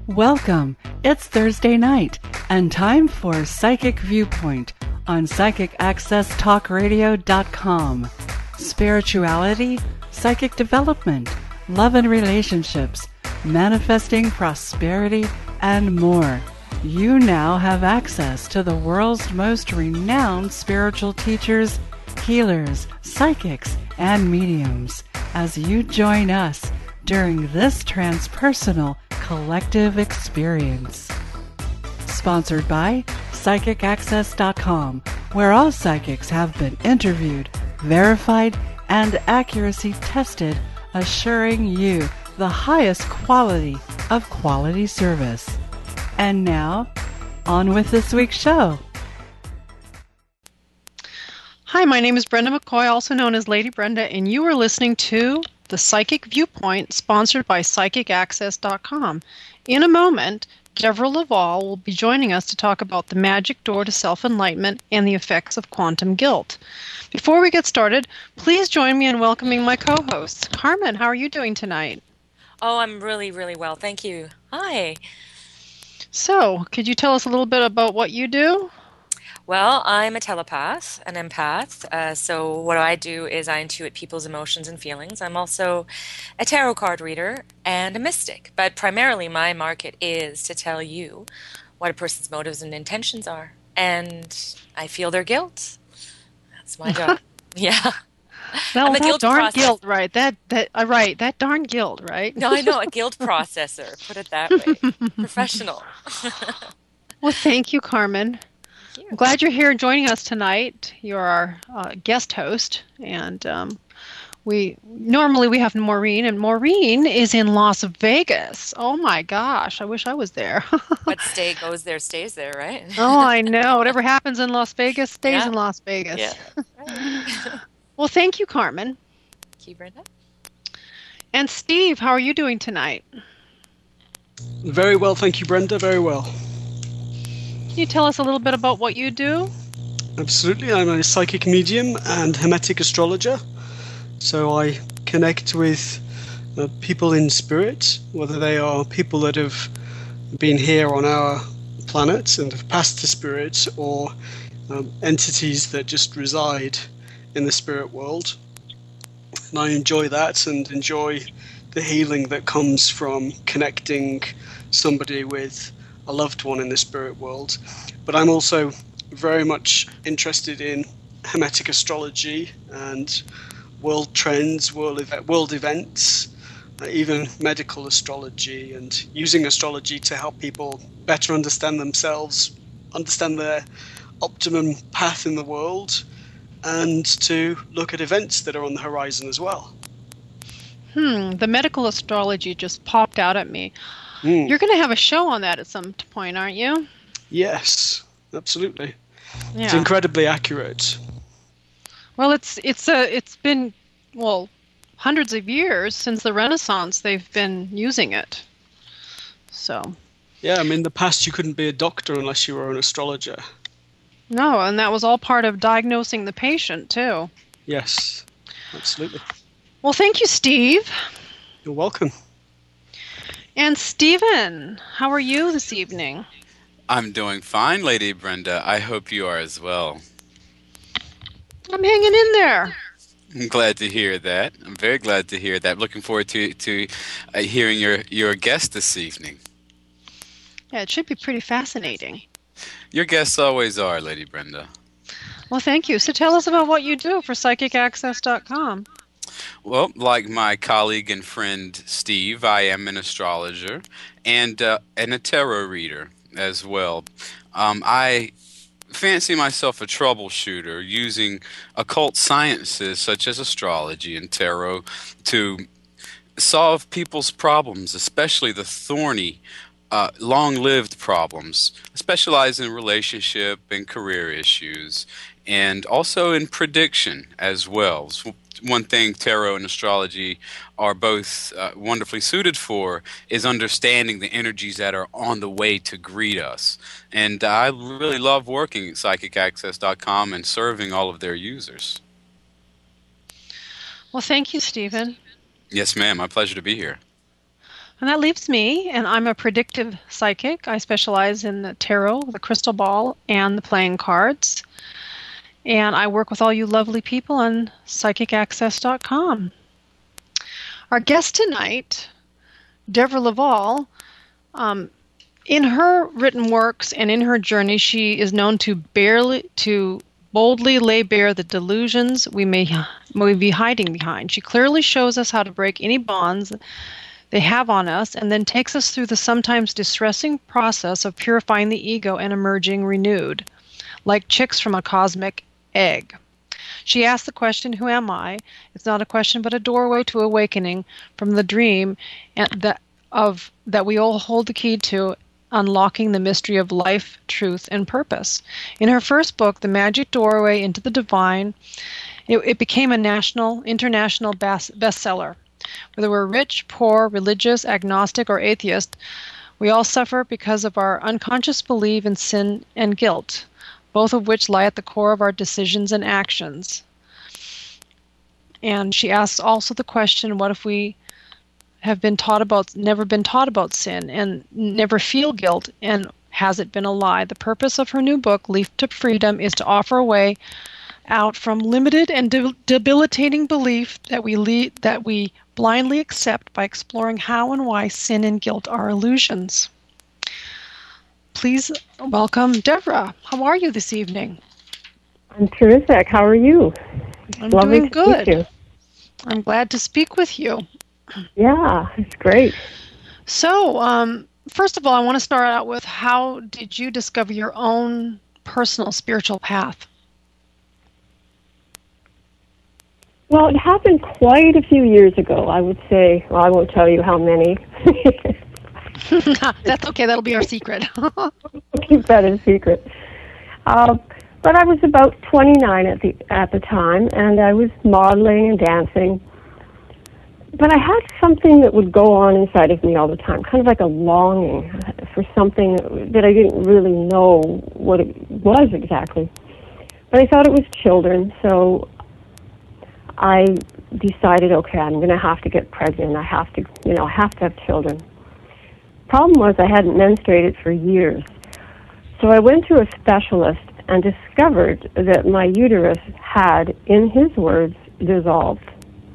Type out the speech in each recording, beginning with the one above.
Welcome. It's Thursday night and time for Psychic Viewpoint on PsychicAccessTalkRadio.com. Spirituality, psychic development, love and relationships, manifesting prosperity, and more. You now have access to the world's most renowned spiritual teachers, healers, psychics, and mediums as you join us during this transpersonal collective experience. Sponsored by PsychicAccess.com, where all psychics have been interviewed, verified, and accuracy tested, assuring you the highest quality of quality service. And now, on with this week's show. Hi, my name is Brenda McCoy, also known as Lady Brenda, and you are listening to The Psychic Viewpoint, sponsored by PsychicAccess.com. In a moment, Deborah Laval will be joining us to talk about the magic door to self-enlightenment and the effects of quantum guilt. Before we get started, please join me in welcoming my co-hosts. Carmen, how are you doing tonight? Oh, I'm really, really well. Thank you. Hi. So, could you tell us a little bit about what you do? Well, I'm a telepath, an empath. So what I do is I intuit people's emotions and feelings. I'm also a tarot card reader and a mystic. But primarily my market is to tell you what a person's motives and intentions are. And I feel their guilt. That's my job. Yeah. No, I'm a guilt darn processor. guilt, right? That darn guilt, right? No, I know, a guilt processor. Put it that way. Professional. Well, thank you, Carmen. I'm glad you're here joining us tonight. You're our guest host, and we have Maureen, and Maureen is in Las Vegas. Oh my gosh, I wish I was there. What stay goes there stays there, right? Oh, I know. Whatever happens in Las Vegas stays in Las Vegas. Yeah. Right. Well, thank you, Carmen. Thank you, Brenda. And Steve, how are you doing tonight? Very well, thank you, Brenda. Very well. Can you tell us a little bit about what you do? Absolutely. I'm a psychic medium and hermetic astrologer. So I connect with people in spirit, whether they are people that have been here on our planet and have passed to spirit, or entities that just reside in the spirit world. And I enjoy that and enjoy the healing that comes from connecting somebody with a loved one in the spirit world. But I'm also very much interested in hermetic astrology and world trends, world events, even medical astrology, and using astrology to help people better understand themselves, understand their optimum path in the world, and to look at events that are on the horizon as well. The medical astrology just popped out at me. You're going to have a show on that at some point, aren't you? Yes, absolutely. Yeah. It's incredibly accurate. Well, it's been hundreds of years since the Renaissance they've been using it. So. Yeah, I mean, in the past you couldn't be a doctor unless you were an astrologer. No, and that was all part of diagnosing the patient too. Yes, absolutely. Well, thank you, Steve. You're welcome. And Stephen, how are you this evening? I'm doing fine, Lady Brenda. I hope you are as well. I'm hanging in there. I'm glad to hear that. I'm very glad to hear that. Looking forward to hearing your guest this evening. Yeah, it should be pretty fascinating. Your guests always are, Lady Brenda. Well, thank you. So tell us about what you do for PsychicAccess.com. Well, like my colleague and friend Steve, I am an astrologer and a tarot reader as well. I fancy myself a troubleshooter using occult sciences such as astrology and tarot to solve people's problems, especially the thorny, long-lived problems. I specialize in relationship and career issues, and also in prediction as well. So one thing tarot and astrology are both wonderfully suited for is understanding the energies that are on the way to greet us. And I really love working at PsychicAccess.com and serving all of their users. Well, thank you, Stephen. Yes, ma'am. My pleasure to be here. And that leaves me, and I'm a predictive psychic. I specialize in the tarot, the crystal ball, and the playing cards. And I work with all you lovely people on psychicaccess.com. Our guest tonight, Deborah Laval, in her written works and in her journey, she is known to boldly lay bare the delusions we may be hiding behind. She clearly shows us how to break any bonds they have on us, and then takes us through the sometimes distressing process of purifying the ego and emerging renewed, like chicks from a cosmic egg. She asks the question, who am I? It's not a question but a doorway to awakening from the dream that we all hold the key to, unlocking the mystery of life, truth, and purpose. In her first book, The Magic Doorway into the Divine, it became a international bestseller. Whether we're rich, poor, religious, agnostic, or atheist, we all suffer because of our unconscious belief in sin and guilt, both of which lie at the core of our decisions and actions. And she asks also the question, what if we have never been taught about sin and never feel guilt, and has it been a lie? The purpose of her new book, Leap to Freedom, is to offer a way out from limited and debilitating belief that we blindly accept by exploring how and why sin and guilt are illusions. Please welcome Deborah. How are you this evening? I'm terrific. How are you? I'm Lovely doing to good. meet you. I'm glad to speak with you. Yeah, it's great. So, first of all, I want to start out with, how did you discover your own personal spiritual path? Well, it happened quite a few years ago, I would say. Well, I won't tell you how many. That's okay. That'll be our secret. Keep that a secret. But I was about 29 at the time, and I was modeling and dancing. But I had something that would go on inside of me all the time, kind of like a longing for something that I didn't really know what it was exactly. But I thought it was children, so I decided, okay, I'm going to have to get pregnant. I have to have children. Problem was, I hadn't menstruated for years. So I went to a specialist and discovered that my uterus had, in his words, dissolved.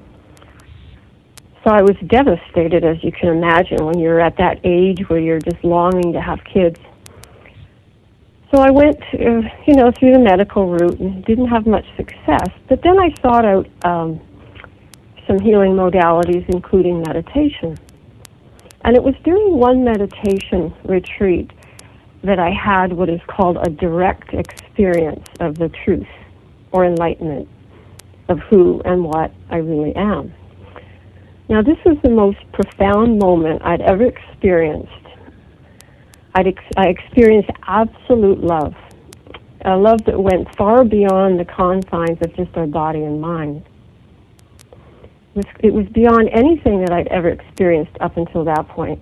So I was devastated, as you can imagine, when you're at that age where you're just longing to have kids. So I went, through the medical route and didn't have much success. But then I sought out some healing modalities, including meditation. And it was during one meditation retreat that I had what is called a direct experience of the truth or enlightenment of who and what I really am. Now, this was the most profound moment I'd ever experienced. I experienced absolute love, a love that went far beyond the confines of just our body and mind. It was beyond anything that I'd ever experienced up until that point.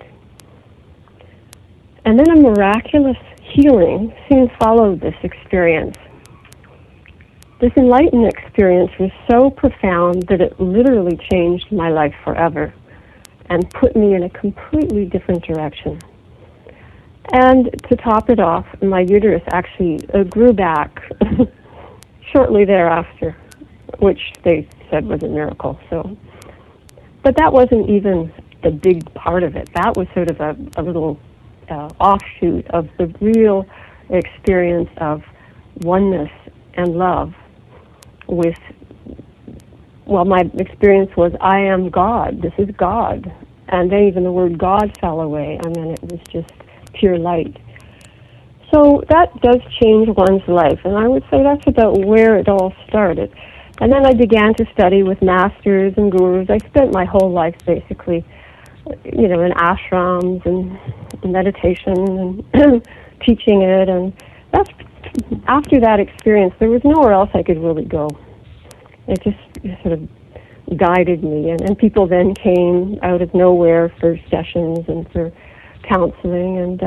And then a miraculous healing soon followed this experience. This enlightened experience was so profound that it literally changed my life forever and put me in a completely different direction. And to top it off, my uterus actually grew back shortly thereafter, which they said was a miracle. But that wasn't even the big part of it. That was sort of a little offshoot of the real experience of oneness and love with, my experience was, I am God. This is God. And then even the word God fell away, and then it was just pure light. So that does change one's life, and I would say that's about where it all started. And then I began to study with masters and gurus. I spent my whole life basically, in ashrams and meditation and teaching it, and that's, after that experience, there was nowhere else I could really go. It just sort of guided me, and people then came out of nowhere for sessions and for counseling, and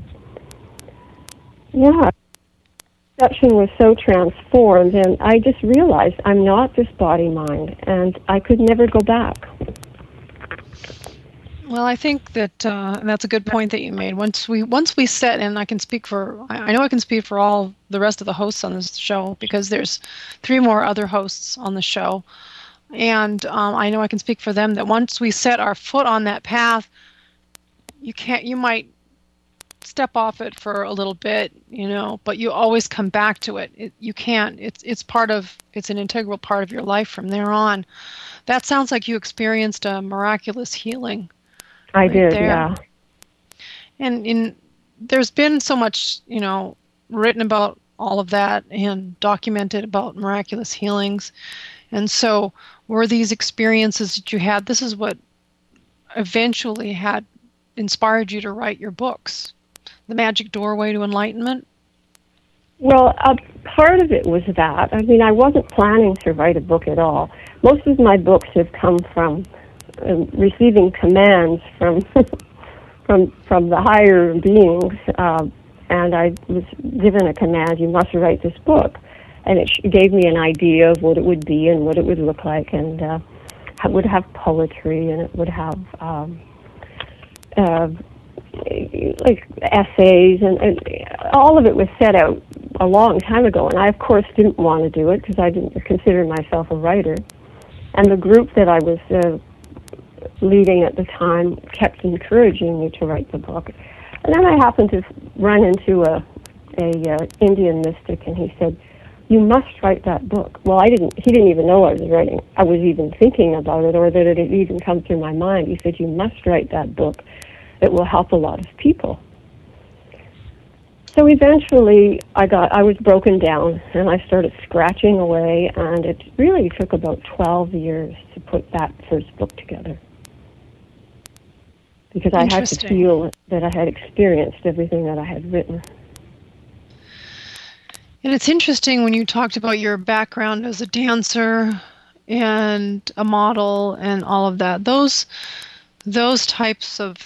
perception was so transformed, and I just realized I'm not just body-mind, and I could never go back. Well, I think that and that's a good point that you made. Once we set, and I can speak for, I know I can speak for all the rest of the hosts on this show because there's 3 more other hosts on the show, and I know I can speak for them that once we set our foot on that path, you might step off it for a little bit, but you always come back to it. You can't. It's an integral part of your life from there on. That sounds like you experienced a miraculous healing. I right did, there. yeah. And there's been so much, written about all of that and documented about miraculous healings. And so were these experiences that you had, this is what eventually had inspired you to write your books, The Magic Doorway to Enlightenment? Well, part of it was that. I mean, I wasn't planning to write a book at all. Most of my books have come from receiving commands from from the higher beings, and I was given a command: you must write this book, and it gave me an idea of what it would be and what it would look like, and it would have poetry, and it would have like essays, and all of it was set out a long time ago, and I of course didn't want to do it because I didn't consider myself a writer, and the group that I was leading at the time kept encouraging me to write the book. And then I happened to run into a Indian mystic, and he said, "You must write that book." Well, he didn't even know I was even thinking about it, or that it had even come through my mind. He said, "You must write that book. It will help a lot of people." So eventually I was broken down, and I started scratching away, and it really took about 12 years to put that first book together, because I had to feel that I had experienced everything that I had written. And it's interesting when you talked about your background as a dancer and a model and all of that. Those types of,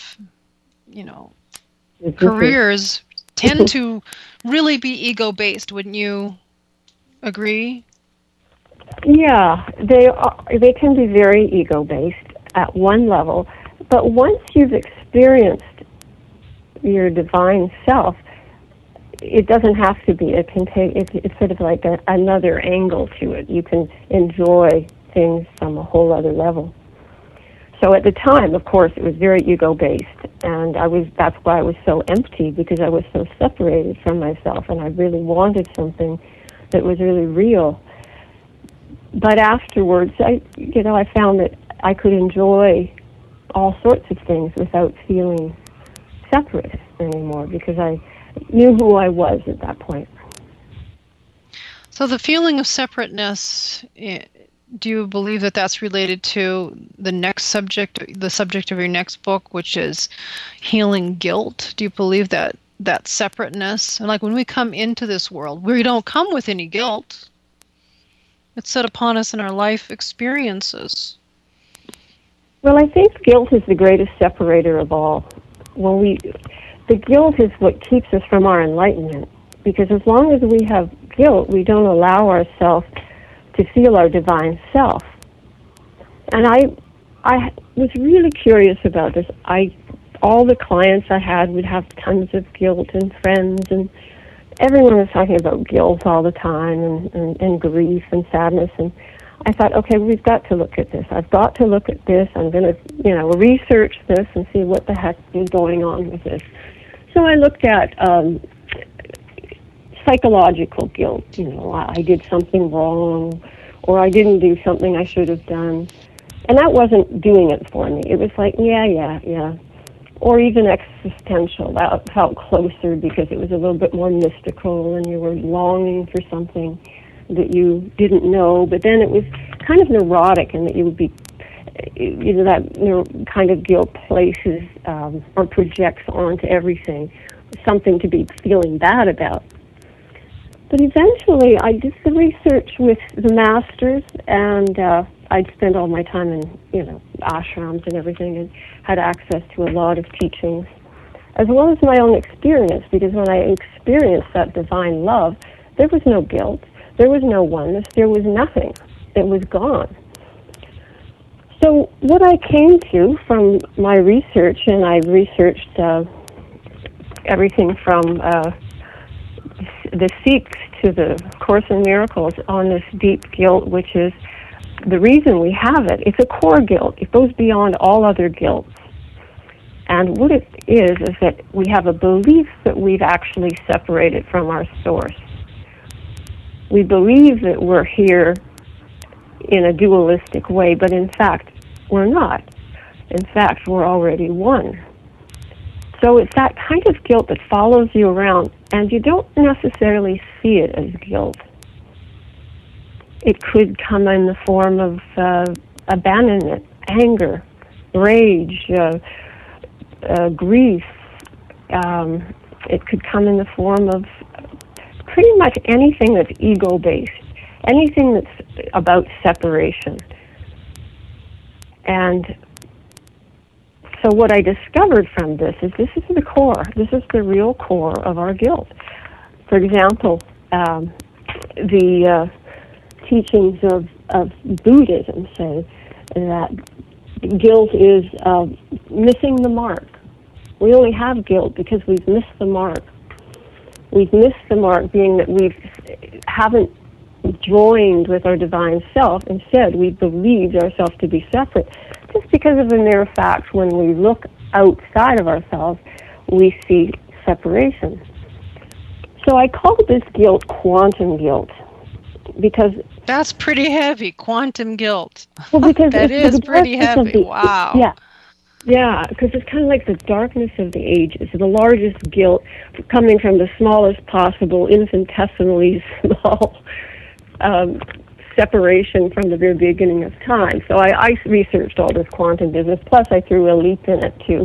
careers tend to really be ego-based. Wouldn't you agree? Yeah, they can be very ego-based at one level, but once you've experienced your divine self, it doesn't have to be. It's sort of like another angle to it. You can enjoy things from a whole other level. So at the time, of course, it was very ego-based, and that's why I was so empty, because I was so separated from myself, and I really wanted something that was really real. But afterwards, I found that I could enjoy all sorts of things without feeling separate anymore, because I knew who I was at that point. So the feeling of separateness, do you believe that that's related to the subject of your next book, which is healing guilt? Do you believe that separateness, and like when we come into this world, we don't come with any guilt. It's set upon us in our life experiences. Well, I think guilt is the greatest separator of all. The guilt is what keeps us from our enlightenment, because as long as we have guilt, we don't allow ourselves to feel our divine self. And I was really curious about this. All the clients I had would have tons of guilt, and friends, and everyone was talking about guilt all the time, and grief and sadness. And I thought, okay, we've got to look at this. I've got to look at this. I'm going to, research this and see what the heck is going on with this. So I looked at psychological guilt. I did something wrong, or I didn't do something I should have done. And that wasn't doing it for me. It was like, yeah. Or even existential. That felt closer because it was a little bit more mystical, and you were longing for something that you didn't know. But then it was kind of neurotic, and that you would be, that kind of guilt places or projects onto everything, something to be feeling bad about. But eventually, I did the research with the masters, and I'd spent all my time in, ashrams and everything, and had access to a lot of teachings, as well as my own experience, because when I experienced that divine love, there was no guilt, there was no oneness, there was nothing. It was gone. So what I came to from my research, and I've researched everything from the Sikhs to the Course in Miracles on this deep guilt, which is the reason we have it. It's a core guilt. It goes beyond all other guilts. And what it is that we have a belief that we've actually separated from our source. We believe that we're here in a dualistic way, but in fact, we're not. In fact, we're already one. So it's that kind of guilt that follows you around, and you don't necessarily see it as guilt. It could come in the form of abandonment, anger, rage, grief. It could come in the form of pretty much anything that's ego-based, anything that's about separation. And so what I discovered from this is the core. This is the real core of our guilt. For example, the teachings of Buddhism say that guilt is missing the mark. We only have guilt because we've missed the mark. We've missed the mark being that we haven't joined with our divine self. Instead, we believed ourselves to be separate. Just because of the mere fact when we look outside of ourselves, we see separation. So I call this guilt quantum guilt because... That's pretty heavy, quantum guilt. Well, because that is pretty heavy, wow. Yeah, because it's kind of like the darkness of the ages, the largest guilt coming from the smallest possible, infinitesimally small separation from the very beginning of time. So I researched all this quantum business, plus I threw a leap in it too.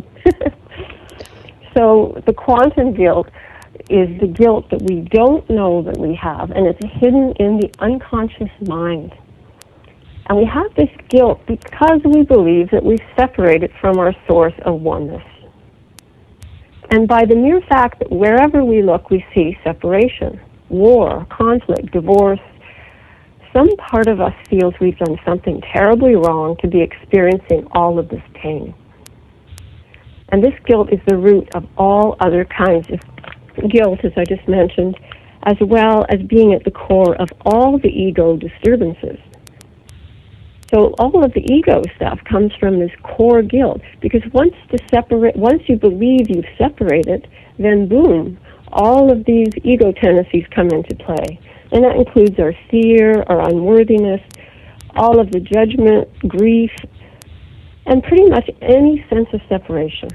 So the quantum guilt is the guilt that we don't know that we have, and it's hidden in the unconscious mind. And we have this guilt because we believe that we've separated from our source of oneness. And by the mere fact that wherever we look, we see separation, war, conflict, divorce, some part of us feels we've done something terribly wrong to be experiencing all of this pain. And this guilt is the root of all other kinds of guilt, as I just mentioned, as well as being at the core of all the ego disturbances. So all of the ego stuff comes from this core guilt, because once you believe you've separated, then boom, all of these ego tendencies come into play. And that includes our fear, our unworthiness, all of the judgment, grief, and pretty much any sense of separation.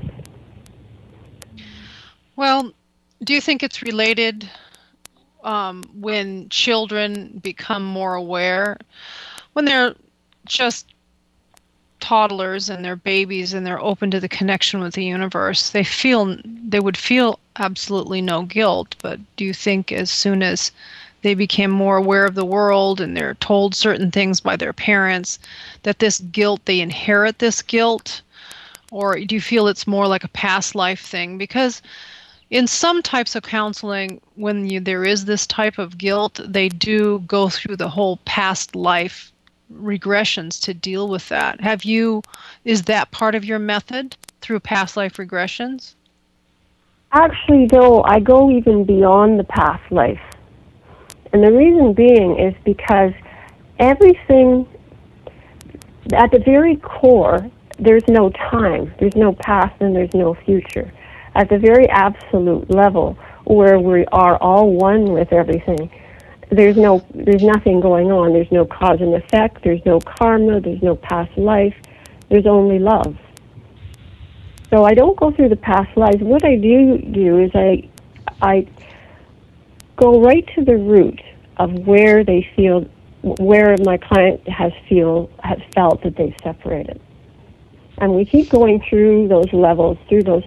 Well, do you think it's related when children become more aware? When they're just toddlers and they're babies and they're open to the connection with the universe, they would feel absolutely no guilt. But do you think as soon as they became more aware of the world and they're told certain things by their parents, that this guilt, they inherit this guilt? Or do you feel it's more like a past life thing? Because in some types of counseling, when there is this type of guilt, they do go through the whole past life regressions to deal with that. Is that part of your method, through past life regressions? Actually, though, I go even beyond the past life. And the reason being is because everything, at the very core, there's no time, there's no past, and there's no future. At the very absolute level, where we are all one with everything, there's nothing going on. There's no cause and effect, there's no karma, there's no past life, there's only love. So I don't go through the past lives. What I do is I go right to the root of where my client has felt that they've separated. And we keep going through those levels,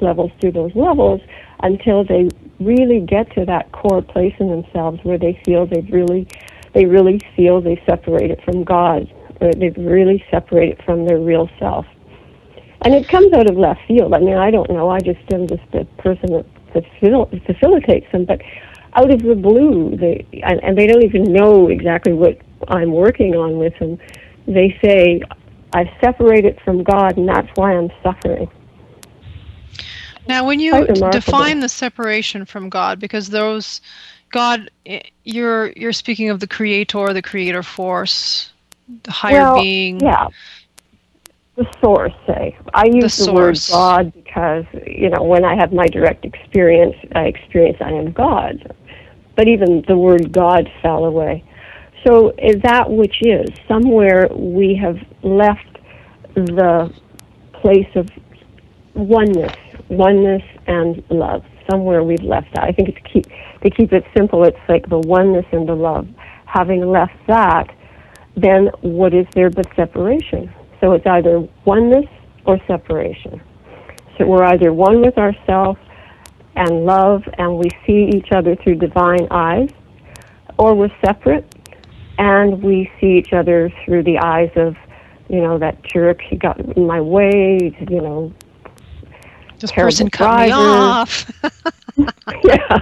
until they really get to that core place in themselves where they feel they really feel they separated from God, or they've really separated from their real self. And it comes out of left field. I mean, I don't know. I just am just the person that facilitates them. But out of the blue, and they don't even know exactly what I'm working on with them, they say, I've separated from God, and that's why I'm suffering. Now, when you define the separation from God, because God, you're speaking of the creator force, the higher being. Yeah, the source, say. I use the word God because, when I have my direct experience I am God. But even the word God fell away. So is that which is. Somewhere we have left the place of oneness and love. Somewhere we've left that. I think to keep it simple, it's like the oneness and the love. Having left that, then what is there but separation? So it's either oneness or separation. So we're either one with ourselves and love, and we see each other through divine eyes, or we're separate and we see each other through the eyes of, that jerk, he got in my way, this person cut me off. Yeah.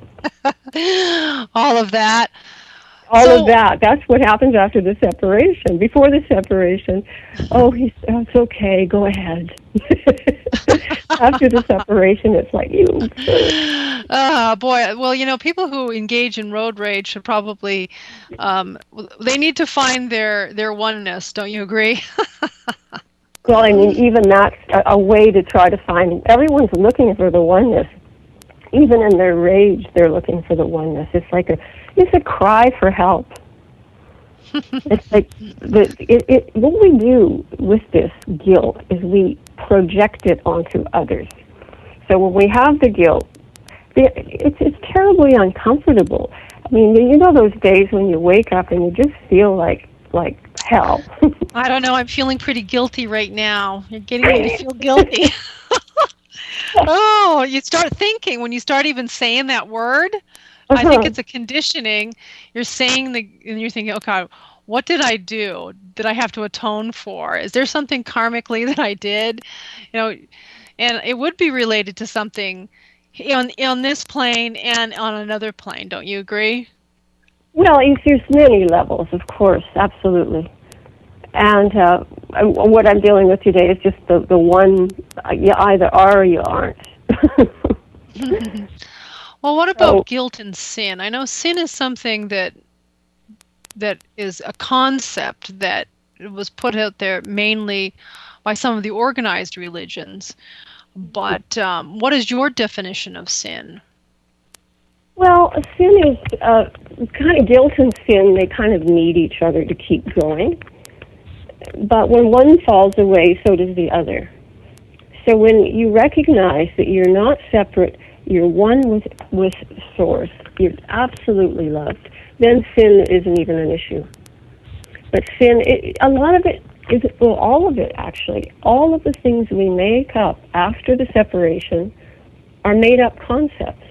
All of that. All of that. That's what happens after the separation. Before the separation, it's okay, go ahead. After the separation, it's like, you. Boy. Well, people who engage in road rage should probably, they need to find their oneness. Don't you agree? Well, I mean, even that's a way to try to find. Everyone's looking for the oneness. Even in their rage, they're looking for the oneness. It's like it's a cry for help. It's like what we do with this guilt is we project it onto others. So when we have the guilt, it's terribly uncomfortable. I mean, those days when you wake up and you just feel like hell. I don't know. I'm feeling pretty guilty right now. You're getting me to feel guilty. Oh, you start thinking when you start even saying that word. I think it's a conditioning. You're saying and you're thinking, okay, what did I do? Did I have to atone for? Is there something karmically that I did? And it would be related to something on this plane and on another plane. Don't you agree? Well, there's many levels, of course, absolutely. And what I'm dealing with today is just the one, you either are or you aren't. Well, what about guilt and sin? I know sin is something that is a concept that was put out there mainly by some of the organized religions. But what is your definition of sin? Well, sin is kind of guilt and sin, they kind of need each other to keep going. But when one falls away, so does the other. So when you recognize that you're not separate, you're one with Source, you're absolutely loved, then sin isn't even an issue. But sin, a lot of it is, well, all of it actually, all of the things we make up after the separation are made-up concepts.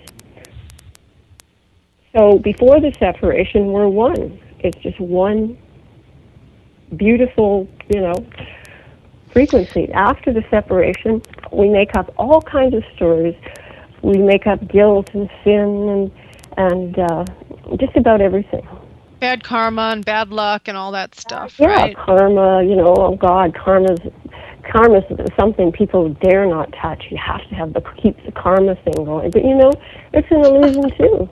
So before the separation, we're one. It's just one beautiful, frequency. After the separation, we make up all kinds of stories. We make up guilt and sin and just about everything. Bad karma and bad luck and all that stuff, yeah, right? Yeah, karma, oh God, karma's something people dare not touch. You have to keep the karma thing going. But it's an illusion too.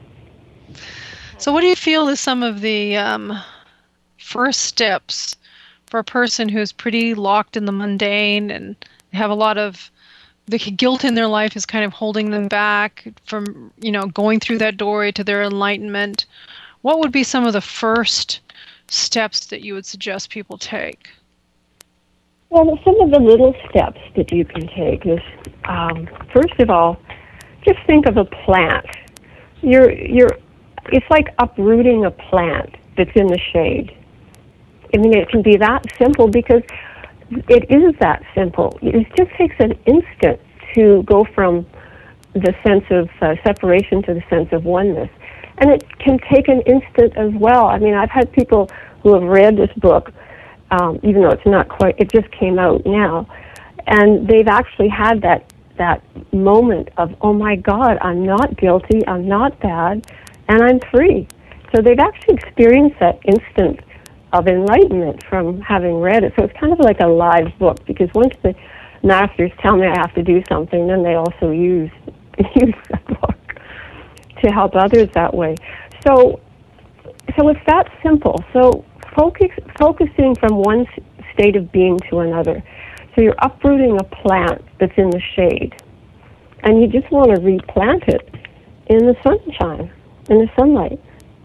So what do you feel is some of the first steps for a person who's pretty locked in the mundane and have a lot of the guilt in their life is kind of holding them back from, going through that doorway to their enlightenment? What would be some of the first steps that you would suggest people take? Well, some of the little steps that you can take is, first of all, just think of a plant. It's like uprooting a plant that's in the shade. I mean, it can be that simple because it is that simple. It just takes an instant to go from the sense of separation to the sense of oneness. And it can take an instant as well. I mean, I've had people who have read this book, even though it just came out now, and they've actually had that moment of, oh my God, I'm not guilty, I'm not bad, and I'm free. So they've actually experienced that instant of enlightenment from having read it. So it's kind of like a live book, because once the masters tell me I have to do something, then they also use the book to help others that way. So it's that simple. So focusing from one state of being to another. So you're uprooting a plant that's in the shade, and you just want to replant it in the sunshine, in the sunlight.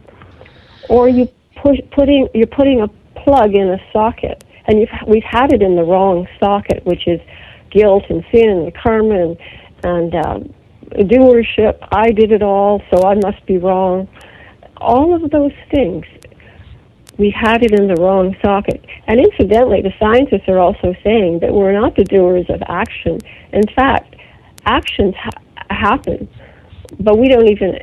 Or you're putting a plug in a socket, and we've had it in the wrong socket, which is guilt and sin and karma and doership. I did it all, so I must be wrong. All of those things, we had it in the wrong socket. And incidentally, the scientists are also saying that we're not the doers of action. In fact, actions happen, but we don't even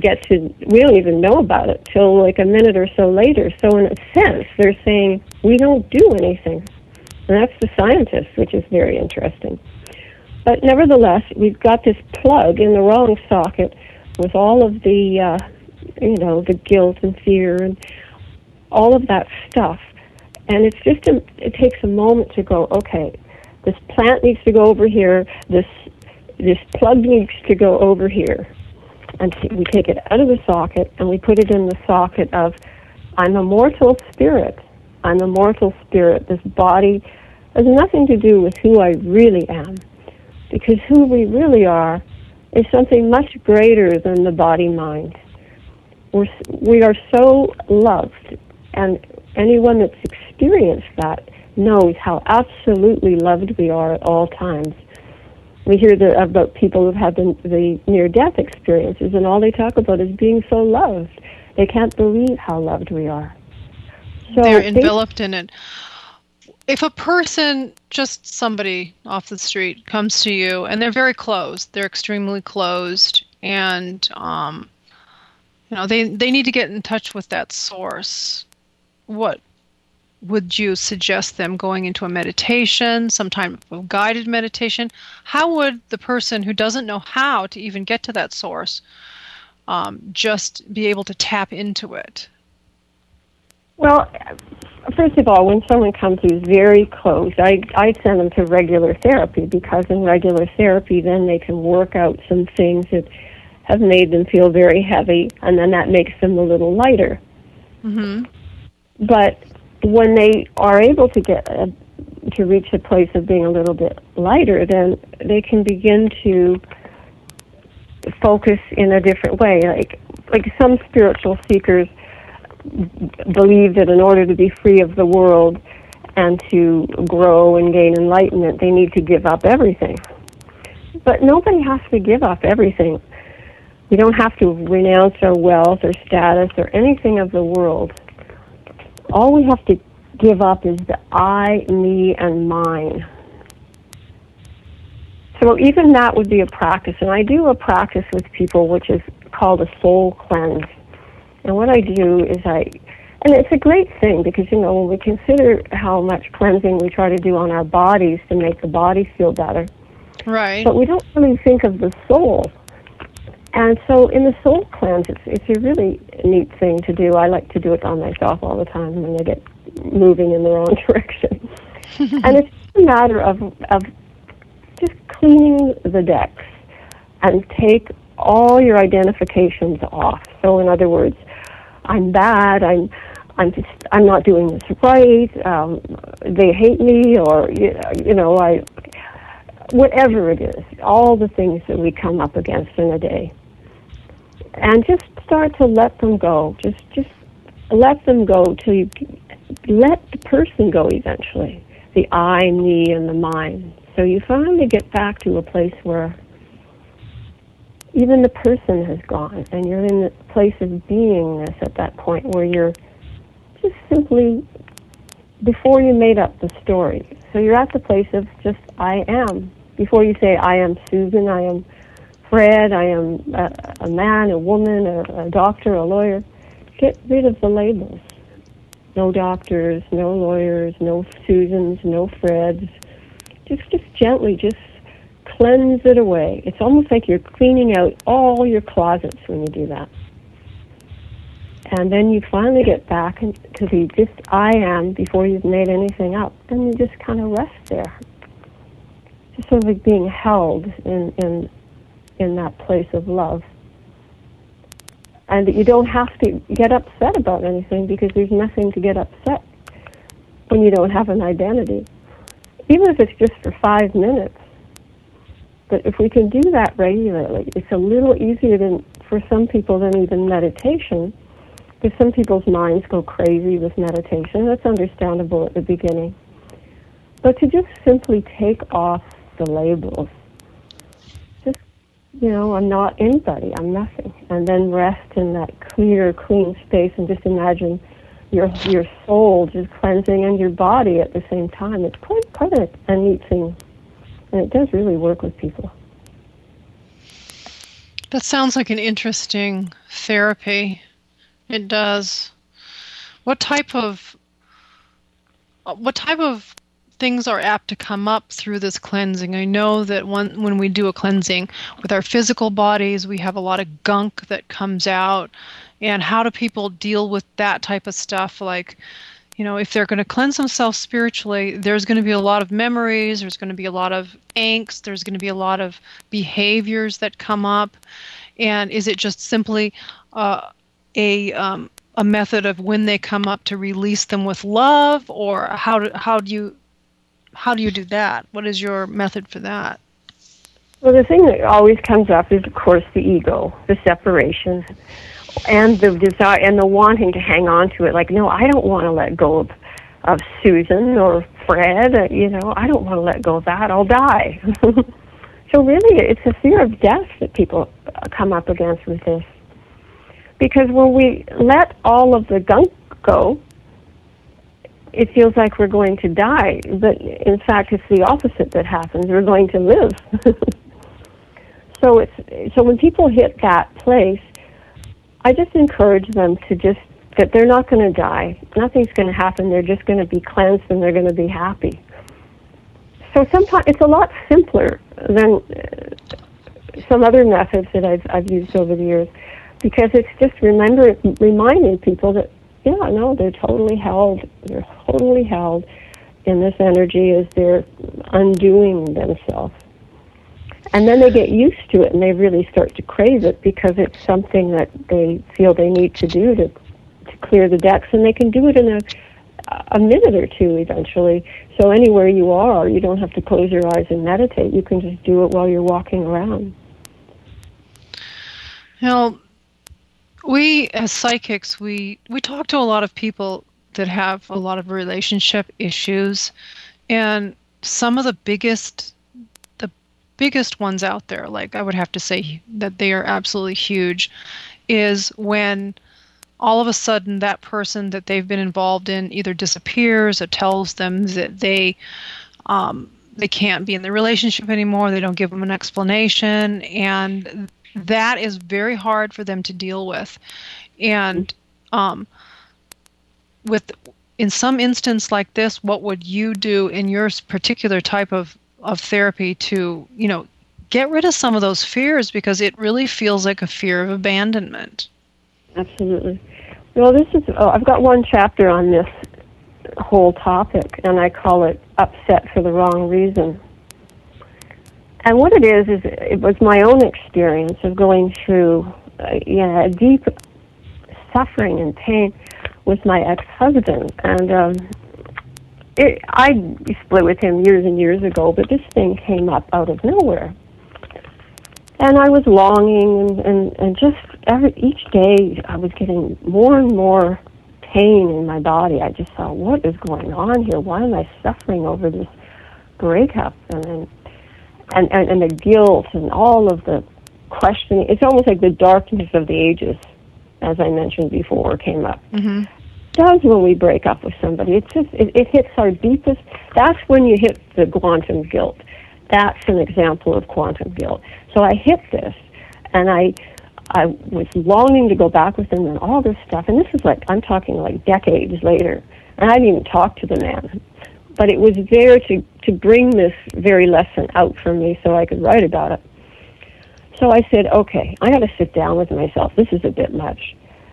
know about it till like a minute or so later. So in a sense, they're saying we don't do anything. And that's the scientists, which is very interesting. But nevertheless, we've got this plug in the wrong socket with all of the, the guilt and fear and all of that stuff. And it's just, it takes a moment to go, okay, this plant needs to go over here, this plug needs to go over here. And we take it out of the socket and we put it in the socket of, I'm a mortal spirit. I'm a mortal spirit. This body has nothing to do with who I really am, because who we really are is something much greater than the body-mind. We are so loved, and anyone that's experienced that knows how absolutely loved we are at all times. We hear about people who've had the near-death experiences, and all they talk about is being so loved. They can't believe how loved we are. So they're enveloped in it. If a person, just somebody off the street, comes to you and they're very closed, they're extremely closed, and they need to get in touch with that source, what would you suggest them going into a meditation, some type of guided meditation? How would the person who doesn't know how to even get to that source just be able to tap into it? Well, first of all, when someone comes who's very close, I send them to regular therapy, because in regular therapy then they can work out some things that have made them feel very heavy, and then that makes them a little lighter. Mm-hmm. But when they are able to get to reach a place of being a little bit lighter, then they can begin to focus in a different way. Like some spiritual seekers believe that in order to be free of the world and to grow and gain enlightenment, they need to give up everything. But nobody has to give up everything. We don't have to renounce our wealth or status or anything of the world. All we have to give up is the I, me, and mine. So even that would be a practice. And I do a practice with people which is called a soul cleanse. And what I do is and it's a great thing, because, when we consider how much cleansing we try to do on our bodies to make the body feel better. Right. But we don't really think of the soul. And so in the soul cleanse, it's a really neat thing to do. I like to do it on myself all the time when I get moving in the wrong direction. And it's a matter of just cleaning the decks and take all your identifications off. So in other words, I'm bad, I'm not doing this right, they hate me, or whatever it is, all the things that we come up against in a day. And just start to let them go. Just let them go till you let the person go eventually. The I, me, and the mine. So you finally get back to a place where even the person has gone, and you're in the place of beingness at that point where you're just simply before you made up the story. So you're at the place of just I am. Before you say I am Susan, I am Fred, I am a man, a woman, a doctor, a lawyer. Get rid of the labels. No doctors, no lawyers, no Susans, no Freds. Just gently, just cleanse it away. It's almost like you're cleaning out all your closets when you do that. And then you finally get back to the just I am before you've made anything up. And you just kind of rest there. Just sort of like being held in that place of love. And that you don't have to get upset about anything because there's nothing to get upset when you don't have an identity. Even if it's just for 5 minutes. But if we can do that regularly, it's a little easier for some people than even meditation. Because some people's minds go crazy with meditation. That's understandable at the beginning. But to just simply take off the labels. Just, I'm not anybody. I'm nothing. And then rest in that clear, clean space and just imagine your soul just cleansing and your body at the same time. It's quite a neat thing. And it does really work with people. That sounds like an interesting therapy. It does. What type of things are apt to come up through this cleansing? I know that when we do a cleansing with our physical bodies, we have a lot of gunk that comes out. And how do people deal with that type of stuff? Like, if they're going to cleanse themselves spiritually, there's going to be a lot of memories, there's going to be a lot of angst, there's going to be a lot of behaviors that come up. And is it just simply a method of when they come up to release them with love, or how do you do that? What is your method for that? Well, the thing that always comes up is, of course, the ego, the separation, and the desire and the wanting to hang on to it. Like, no, I don't want to let go of Susan or Fred. I don't want to let go of that. I'll die. So really, it's a fear of death that people come up against with this. Because when we let all of the gunk go, it feels like we're going to die. But in fact, it's the opposite that happens. We're going to live. So when people hit that place, I just encourage them to that they're not going to die. Nothing's going to happen. They're just going to be cleansed and they're going to be happy. So sometimes it's a lot simpler than some other methods that I've used over the years, because it's just reminding people that, they're totally held. They're totally held in this energy as they're undoing themselves. And then they get used to it and they really start to crave it because it's something that they feel they need to do to clear the decks, and they can do it in a minute or two eventually. So anywhere you are, you don't have to close your eyes and meditate. You can just do it while you're walking around. We as psychics, we talk to a lot of people that have a lot of relationship issues, and some of the biggest ones out there, like I would have to say that they are absolutely huge, is when all of a sudden that person that they've been involved in either disappears or tells them that they can't be in the relationship anymore. They don't give them an explanation, and that is very hard for them to deal with. And in some instance like this, what would you do in your particular type of therapy to, get rid of some of those fears, because it really feels like a fear of abandonment? Absolutely. Well, I've got one chapter on this whole topic, and I call it Upset for the Wrong Reason. And what it is it was my own experience of going through a deep suffering and pain with my ex-husband. And I split with him years and years ago, but this thing came up out of nowhere. And I was longing, and just each day I was getting more and more pain in my body. I just thought, what is going on here? Why am I suffering over this breakup? And the guilt and all of the questioning. It's almost like the darkness of the ages, as I mentioned before, came up. Mm-hmm. It does when we break up with somebody. It hits our deepest. That's when you hit the quantum guilt. That's an example of quantum guilt. So I hit this, and I was longing to go back with him and all this stuff. And this is I'm talking like decades later. And I didn't even talk to the man. But it was there to bring this very lesson out for me so I could write about it. So I said, okay, I got to sit down with myself. This is a bit much.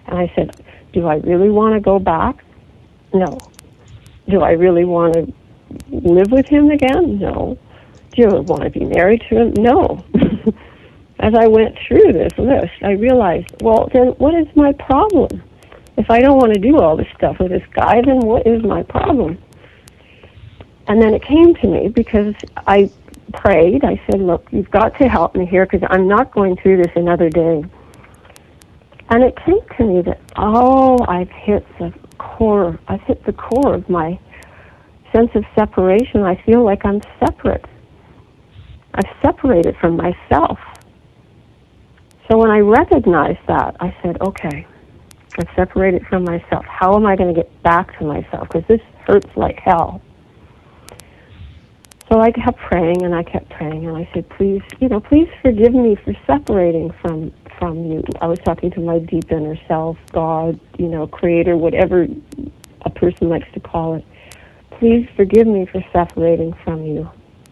And I said, do I really want to go back? No. Do I really want to live with him again? No. Do I want to be married to him? No. As I went through this list, I realized, well, then what is my problem? If I don't want to do all this stuff with this guy, then what is my problem? And then it came to me because I prayed. I said, look, you've got to help me here because I'm not going through this another day. And it came to me that, I've hit the core of my sense of separation. I feel like I'm separate. I've separated from myself. So when I recognized that, I said, okay, I've separated from myself. How am I going to get back to myself? Because this hurts like hell. So I kept praying, and I kept praying, and I said, please forgive me for separating from you. I was talking to my deep inner self, God, Creator, whatever a person likes to call it. Please forgive me for separating from you.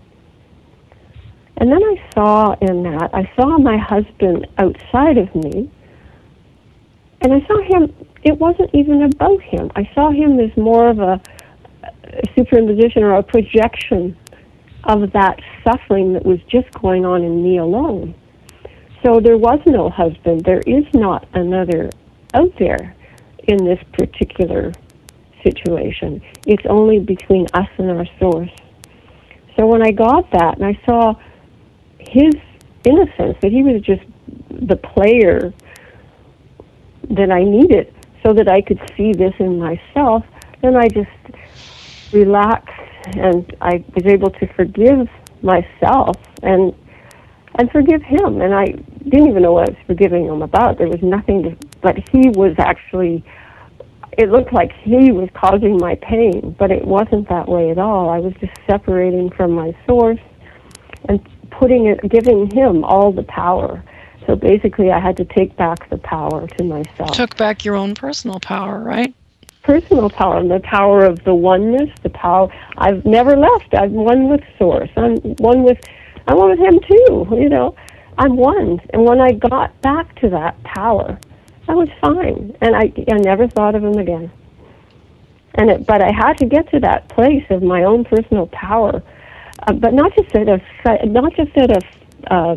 And then I saw my husband outside of me, and I saw him, it wasn't even about him. I saw him as more of a superimposition or a projection of that suffering that was just going on in me alone. So there was no husband. There is not another out there in this particular situation. It's only between us and our source. So when I got that and I saw his innocence, that he was just the player that I needed so that I could see this in myself, then I just relaxed and I was able to forgive myself and forgive him. And I didn't even know what I was forgiving him about. There was nothing but he was actually, it looked like he was causing my pain, but it wasn't that way at all. I was just separating from my source and giving him all the power. So basically I had to take back the power to myself. Took back your own personal power, right? Personal power, and the power of the oneness, the power. I've never left. I'm one with Source. I'm one with him too. I'm one. And when I got back to that power, I was fine, and I never thought of him again. But I had to get to that place of my own personal power, but not just at a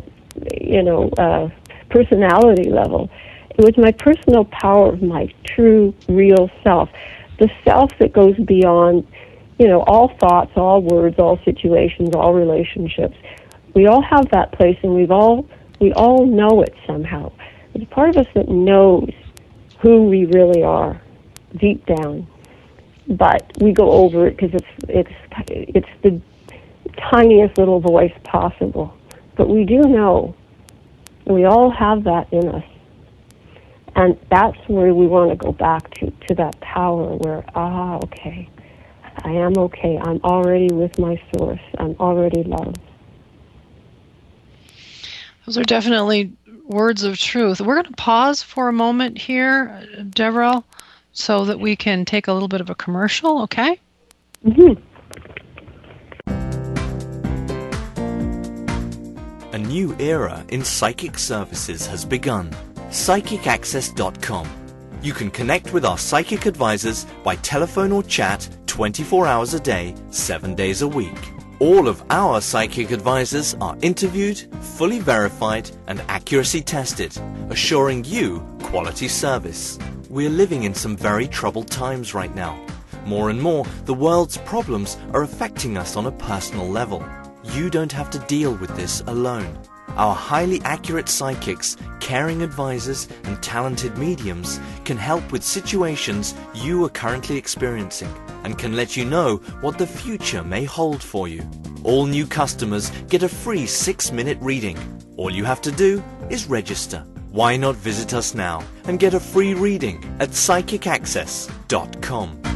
personality level. It was my personal power of my true, real self, the self that goes beyond, all thoughts, all words, all situations, all relationships. We all have that place, and we all know it somehow. There's a part of us that knows who we really are, deep down, but we go over it because it's the tiniest little voice possible. But we do know. We all have that in us. And that's where we want to go back to that power where, okay, I am okay. I'm already with my source. I'm already loved. Those are definitely words of truth. We're going to pause for a moment here, Deverell, so that we can take a little bit of a commercial, okay? Mm-hmm. A new era in psychic services has begun. PsychicAccess.com. You can connect with our psychic advisors by telephone or chat 24 hours a day, 7 days a week. All of our psychic advisors are interviewed, fully verified, and accuracy tested, assuring you quality service. We're living in some very troubled times right now. More and more, the world's problems are affecting us on a personal level. You don't have to deal with this alone. Our highly accurate psychics, caring advisors, and talented mediums can help with situations you are currently experiencing and can let you know what the future may hold for you. All new customers get a free 6-minute reading. All you have to do is register. Why not visit us now and get a free reading at PsychicAccess.com.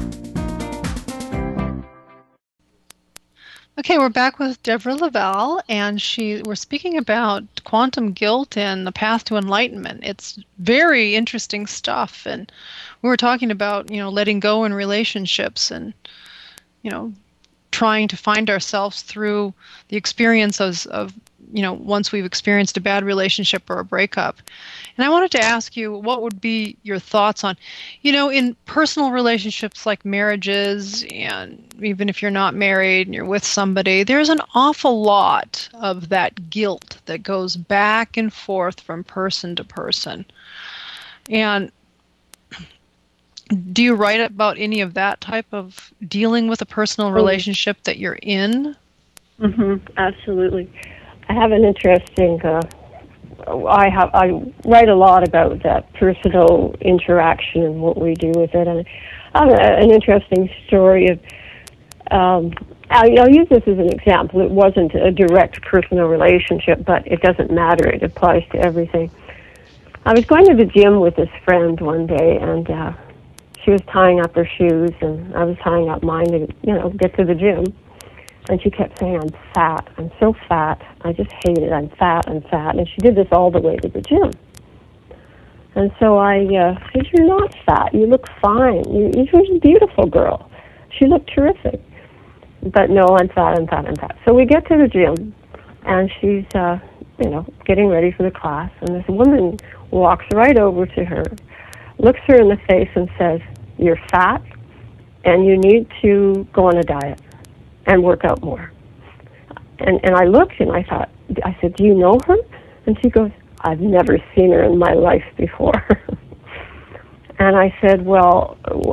Okay, we're back with Deverell Lavelle, and we're speaking about quantum guilt and the path to enlightenment. It's very interesting stuff, and we were talking about, letting go in relationships and, trying to find ourselves through the experiences of once we've experienced a bad relationship or a breakup. And I wanted to ask you, what would be your thoughts on, in personal relationships like marriages, and even if you're not married and you're with somebody, there's an awful lot of that guilt that goes back and forth from person to person. And do you write about any of that type of dealing with a personal relationship that you're in? Absolutely. I have an interesting. I write a lot about that personal interaction and what we do with it, and I have an interesting story of. I'll use this as an example. It wasn't a direct personal relationship, but it doesn't matter. It applies to everything. I was going to the gym with this friend one day, and she was tying up her shoes, and I was tying up mine to, get to the gym. And she kept saying, "I'm fat. I'm so fat. I just hate it. I'm fat. I'm fat." And she did this all the way to the gym. And so I said, "You're not fat. You look fine. You're a beautiful girl." She looked terrific. But no, I'm fat. I'm fat. I'm fat. So we get to the gym, and she's, getting ready for the class. And this woman walks right over to her, looks her in the face, and says, "You're fat, and you need to go on a diet and work out more." And I looked and I said, "Do you know her?" And she goes, "I've never seen her in my life before." And I said, well,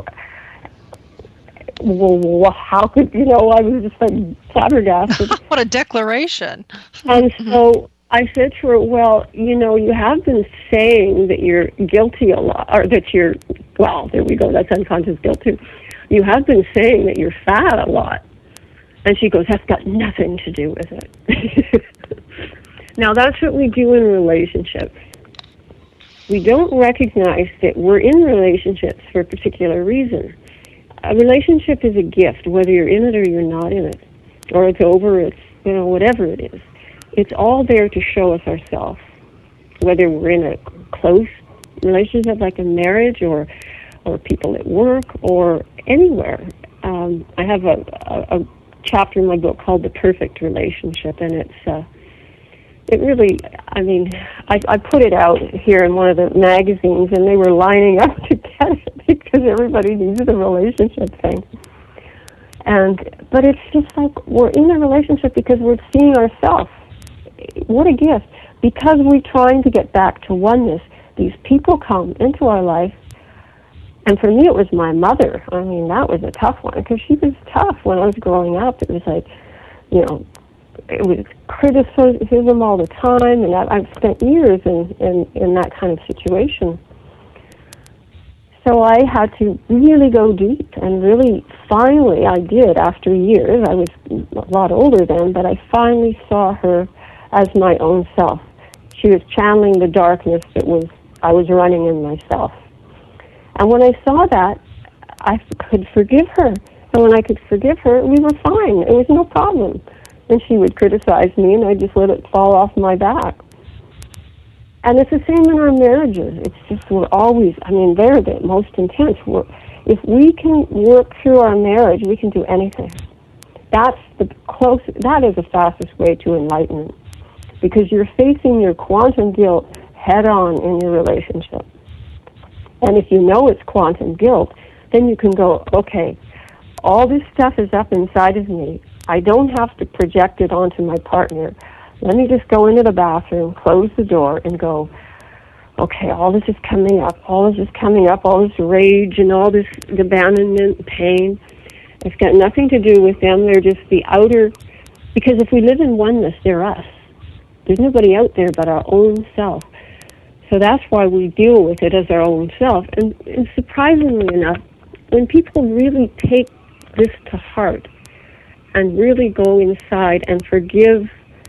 how could, I was just like flabbergasted. What a declaration. And so I said to her, well, you have been saying that you're guilty a lot, or that you're, well, there we go, that's unconscious guilt too. You have been saying that you're fat a lot. And she goes, "That's got nothing to do with it." Now, that's what we do in relationships. We don't recognize that we're in relationships for a particular reason. A relationship is a gift, whether you're in it or you're not in it, or it's over, it's, whatever it is. It's all there to show us ourselves, whether we're in a close relationship like a marriage or people at work or anywhere. I have a chapter in my book called The Perfect Relationship, and it really, I put it out here in one of the magazines, and they were lining up to get it because everybody needs the relationship thing. But it's just like we're in a relationship because we're seeing ourselves. What a gift. Because we're trying to get back to oneness, these people come into our life. And for me, it was my mother. That was a tough one because she was tough when I was growing up. It was like, it was criticism all the time, and I've spent years in that kind of situation. So I had to really go deep, and really, finally, I did after years. I was a lot older then, but I finally saw her as my own self. She was channeling the darkness that I was running in myself. And when I saw that, I could forgive her. And when I could forgive her, we were fine. It was no problem. And she would criticize me, and I just let it fall off my back. And it's the same in our marriages. It's just we're always, they're the most intense. If we can work through our marriage, we can do anything. That is the fastest way to enlightenment. Because you're facing your quantum guilt head on in your relationship. And if you know it's quantum guilt, then you can go, okay, all this stuff is up inside of me. I don't have to project it onto my partner. Let me just go into the bathroom, close the door, and go, okay, all this is coming up, all this rage and all this abandonment and pain. It's got nothing to do with them. They're just the outer, because if we live in oneness, they're us. There's nobody out there but our own self. So that's why we deal with it as our own self. And surprisingly enough, when people really take this to heart and really go inside and forgive,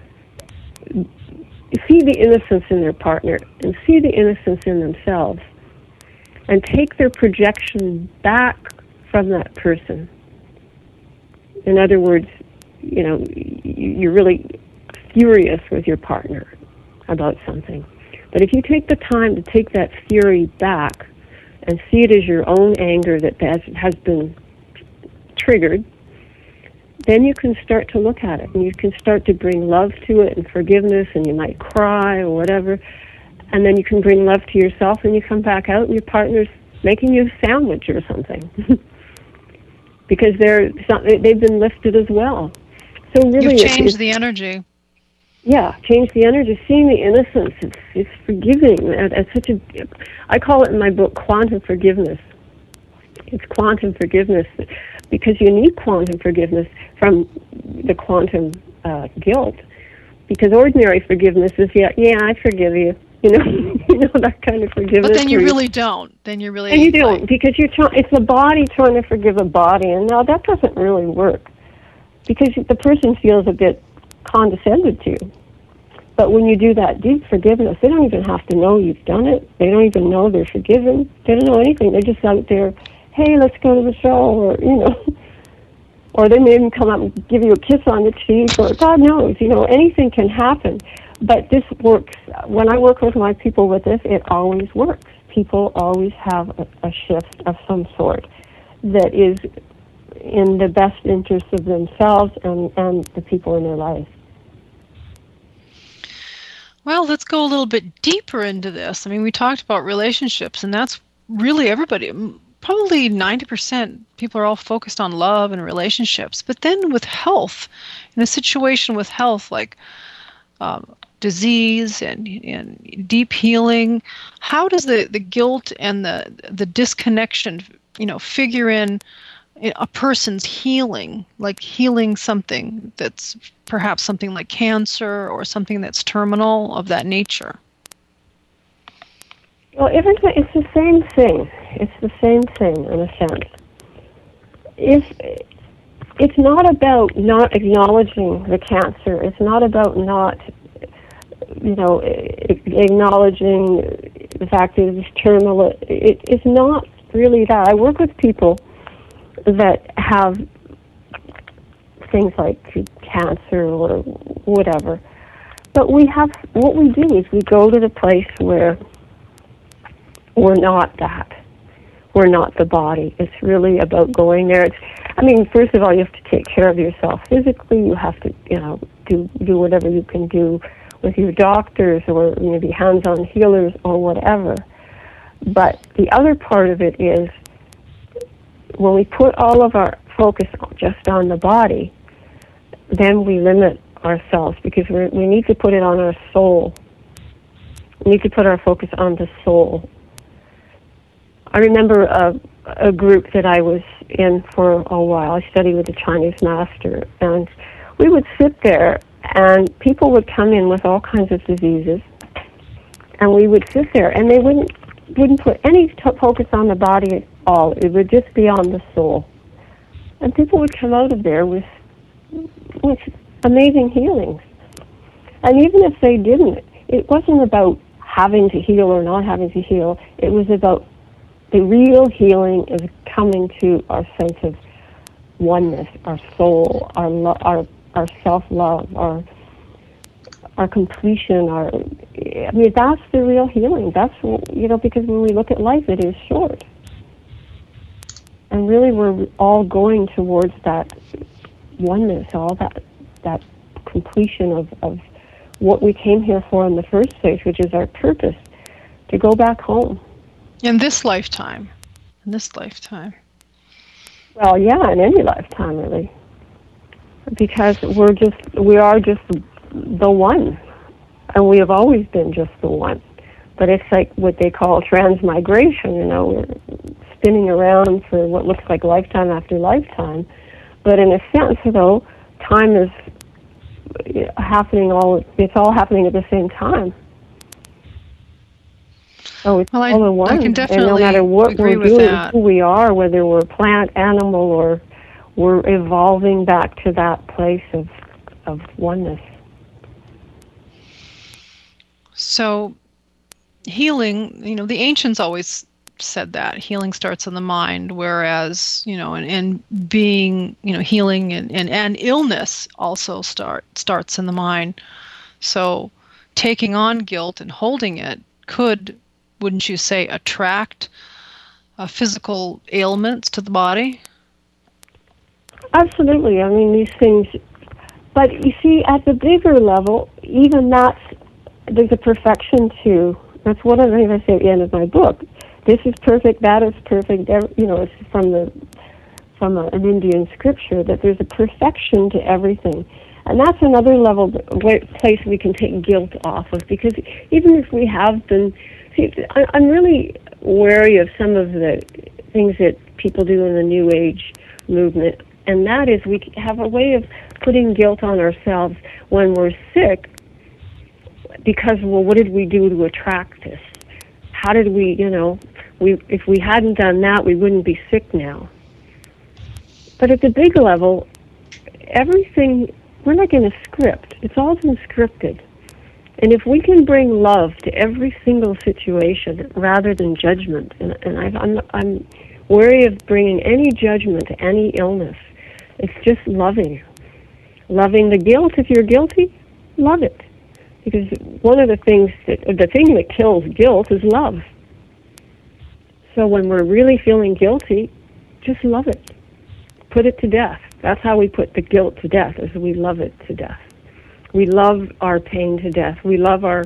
see the innocence in their partner and see the innocence in themselves and take their projection back from that person. In other words, you're really furious with your partner about something. But if you take the time to take that fury back and see it as your own anger that has been triggered, then you can start to look at it, and you can start to bring love to it and forgiveness, and you might cry or whatever, and then you can bring love to yourself, and you come back out and your partner's making you a sandwich or something because they've been lifted as well. So really, you've changed the energy. Yeah, change the energy, seeing the innocence. It's forgiving. It's such a, I call it in my book quantum forgiveness. It's quantum forgiveness because you need quantum forgiveness from the quantum guilt. Because ordinary forgiveness is, yeah, I forgive you. You know that kind of forgiveness. But then you really don't. Then you really. And you don't, because it's the body trying to forgive a body, and now that doesn't really work because the person feels a bit condescended to. But when you do that deep forgiveness, they don't even have to know you've done it. They don't even know they're forgiven. They don't know anything. They're just out there, hey, let's go to the show, or, or they may even come up and give you a kiss on the cheek, or God knows, anything can happen. But this works. When I work with my people with this, it always works. People always have a shift of some sort that is in the best interest of themselves and the people in their life. Well, let's go a little bit deeper into this. I mean, we talked about relationships, and that's really everybody. Probably 90% people are all focused on love and relationships. But then with health, in a situation with health like disease and deep healing, how does the guilt and the disconnection, figure in a person's healing, like healing something that's perhaps something like cancer or something that's terminal of that nature? Well, it's the same thing. It's the same thing in a sense. It's not about not acknowledging the cancer. It's not about not, acknowledging the fact that it's terminal. It's not really that. I work with people that have things like cancer or whatever. But what we do is we go to the place where we're not that. We're not the body. It's really about going there. First of all, you have to take care of yourself physically. You have to, do whatever you can do with your doctors or be hands-on healers or whatever. But the other part of it is when we put all of our focus just on the body, then we limit ourselves because we need to put it on our soul. We need to put our focus on the soul. I remember a group that I was in for a while. I studied with a Chinese master, and we would sit there, and people would come in with all kinds of diseases, and we would sit there, and they wouldn't put any focus on the body at all. It would just be on the soul. And people would come out of there with amazing healings. And even if they didn't, it wasn't about having to heal or not having to heal. It was about the real healing is coming to our sense of oneness, our soul, our self-love, our completion, that's the real healing. That's, because when we look at life, it is short. And really we're all going towards that oneness, all that completion of what we came here for in the first place, which is our purpose, to go back home. In this lifetime. Well, yeah, in any lifetime, really. Because we are just the one. And we have always been just the one. But it's like what they call transmigration, we're spinning around for what looks like lifetime after lifetime. But in a sense, though, time is happening it's all happening at the same time. So it's all in one. I can definitely and no matter what agree we're with doing, that. who we are, whether we're plant, animal, or we're evolving back to that place of oneness. So healing, the ancients always said that healing starts in the mind, whereas, and being, healing and illness also starts in the mind. So taking on guilt and holding it could, wouldn't you say, attract physical ailments to the body? Absolutely. I mean, these things. But you see, at the bigger level, even there's a perfection too. That's one of the things I say at the end of my book. This is perfect, that is perfect. It's from an Indian scripture that there's a perfection to everything. And that's another level, place we can take guilt off of, because even if we have been... See, I'm really wary of some of the things that people do in the New Age movement, and that is we have a way of putting guilt on ourselves when we're sick because, well, what did we do to attract this? How did we, if we hadn't done that, we wouldn't be sick now. But at the big level, everything, we're like in a script. It's all been scripted. And if we can bring love to every single situation rather than judgment, and I'm wary of bringing any judgment to any illness. It's just loving. Loving the guilt. If you're guilty, love it. Because one of the thing that kills guilt is love. So when we're really feeling guilty, just love it. Put it to death. That's how we put the guilt to death, is we love it to death. We love our pain to death. We love our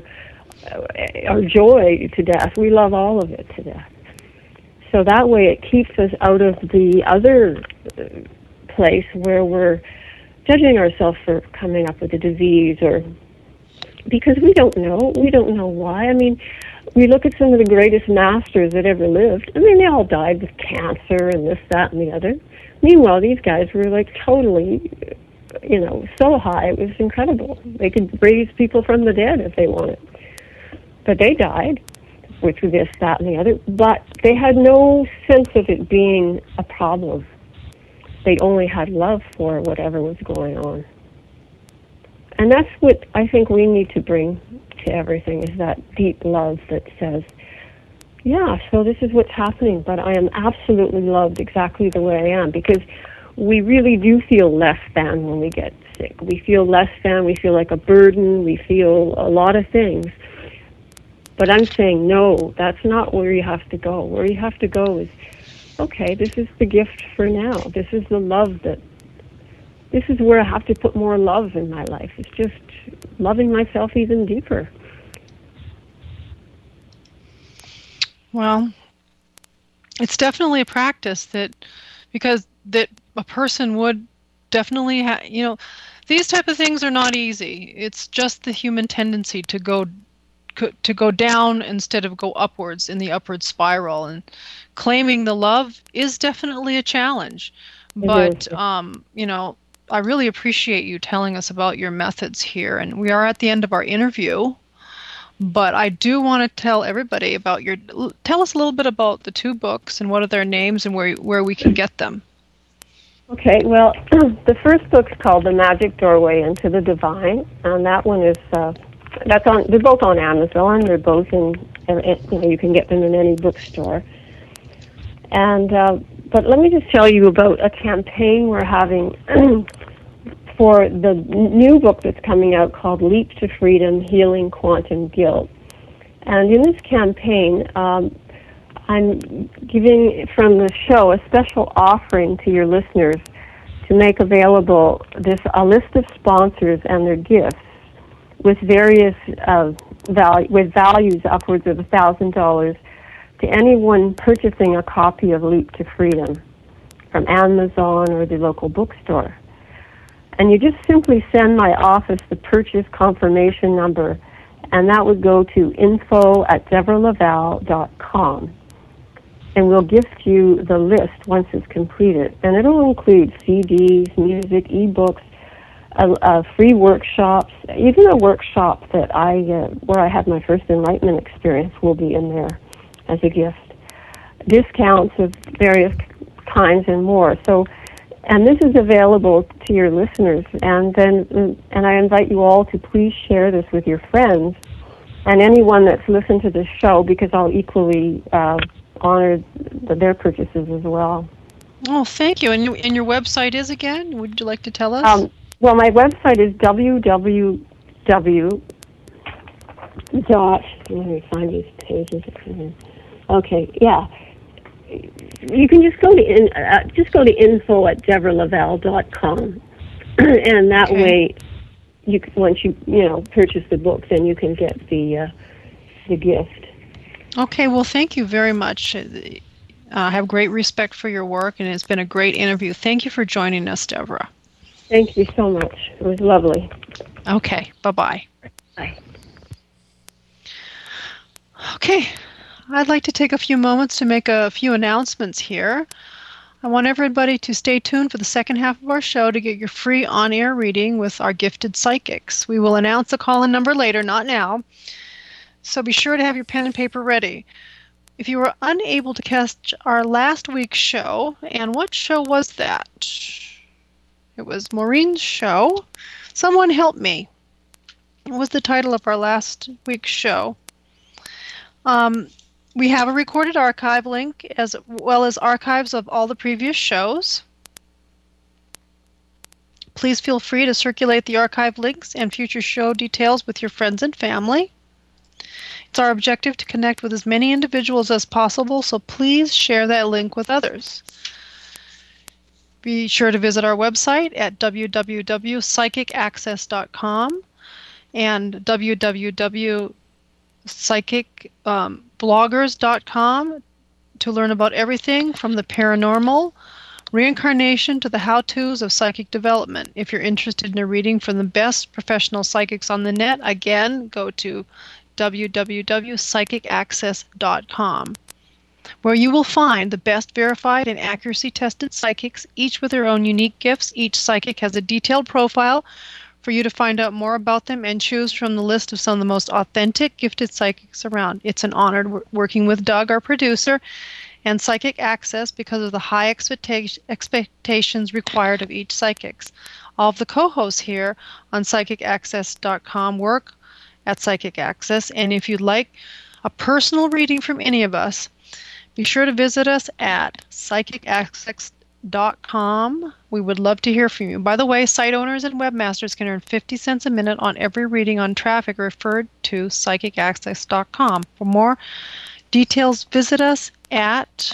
joy to death. We love all of it to death. So that way it keeps us out of the other place where we're judging ourselves for coming up with a disease, or because we don't know. We don't know why. I mean, we look at some of the greatest masters that ever lived. I mean, they all died with cancer and this, that, and the other. Meanwhile, these guys were like totally, so high. It was incredible. They could raise people from the dead if they wanted. But they died with this, that, and the other. But they had no sense of it being a problem. They only had love for whatever was going on. And that's what I think we need to bring to everything, is that deep love that says, yeah, so this is what's happening, but I am absolutely loved exactly the way I am, because we really do feel less than when we get sick. We feel less than, we feel like a burden, we feel a lot of things. But I'm saying, no, that's not where you have to go. Where you have to go is, okay, this is the gift for now. This is the love this is where I have to put more love in my life. It's just loving myself even deeper. Well, it's definitely a practice because a person would definitely these type of things are not easy. It's just the human tendency to go down instead of go upwards in the upward spiral, and claiming the love is definitely a challenge. But I really appreciate you telling us about your methods here, and we are at the end of our interview. But I do want to tell everybody tell us a little bit about the two books and what are their names and where we can get them. Okay, well, the first book's called The Magic Doorway into the Divine, and that one is, they're both on Amazon. They're both you can get them in any bookstore. And, but let me just tell you about a campaign we're having for the new book that's coming out called Leap to Freedom, Healing Quantum Guilt. And in this campaign, I'm giving from the show a special offering to your listeners to make available a list of sponsors and their gifts with various values upwards of $1,000 to anyone purchasing a copy of Leap to Freedom from Amazon or the local bookstore. And you just simply send my office the purchase confirmation number, and that would go to info@deboralaval.com. And we'll gift you the list once it's completed. And it'll include CDs, music, ebooks, free workshops. Even a workshop that where I had my first enlightenment experience will be in there as a gift. Discounts of various kinds and more. So, and this is available to your listeners. And I invite you all to please share this with your friends and anyone that's listened to this show, because I'll equally honor their purchases as well. Oh, thank you. And your website is again? Would you like to tell us? Well, my website is www. Let me find these pages. Okay, yeah. you can just go to info@deborahlavelle.com, and that way, once you purchase the book, then you can get the gift. Okay, well, thank you very much. I have great respect for your work, and it's been a great interview. Thank you for joining us, Deborah. Thank you so much. It was lovely. Okay, bye-bye. Bye. Okay, I'd like to take a few moments to make a few announcements here. I want everybody to stay tuned for the second half of our show to get your free on-air reading with our gifted psychics. We will announce the call-in number later, not now. So be sure to have your pen and paper ready. If you were unable to catch our last week's show, and what show was that? It was Maureen's show. Someone help me. What was the title of our last week's show? We have a recorded archive link as well as archives of all the previous shows. Please feel free to circulate the archive links and future show details with your friends and family. It's our objective to connect with as many individuals as possible, so please share that link with others. Be sure to visit our website at www.psychicaccess.com and www.psychicbloggers.com to learn about everything from the paranormal, reincarnation to the how-tos of psychic development. If you're interested in a reading from the best professional psychics on the net, again, go to www.psychicaccess.com, where you will find the best verified and accuracy-tested psychics, each with their own unique gifts. Each psychic has a detailed profile for you to find out more about them and choose from the list of some of the most authentic, gifted psychics around. It's an honor working with Doug, our producer, and Psychic Access because of the high expectations required of each psychic. All of the co-hosts here on PsychicAccess.com work at Psychic Access, and if you'd like a personal reading from any of us, be sure to visit us at PsychicAccess.com. We would love to hear from you. By the way, site owners and webmasters can earn 50 cents a minute on every reading on traffic referred to PsychicAccess.com. For more details, visit us at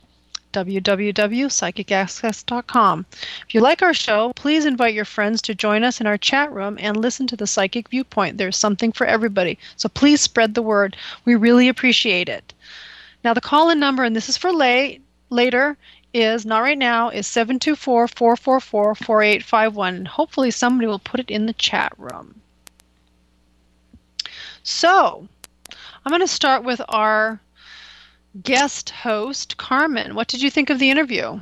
www.psychicaccess.com. If you like our show, please invite your friends to join us in our chat room and listen to the Psychic Viewpoint. There's something for everybody, so please spread the word. We really appreciate it. Now, the call-in number, and this is for later, is, not right now, is 724-444-4851. Hopefully somebody will put it in the chat room. So, I'm going to start with our guest host, Carmen. What did you think of the interview?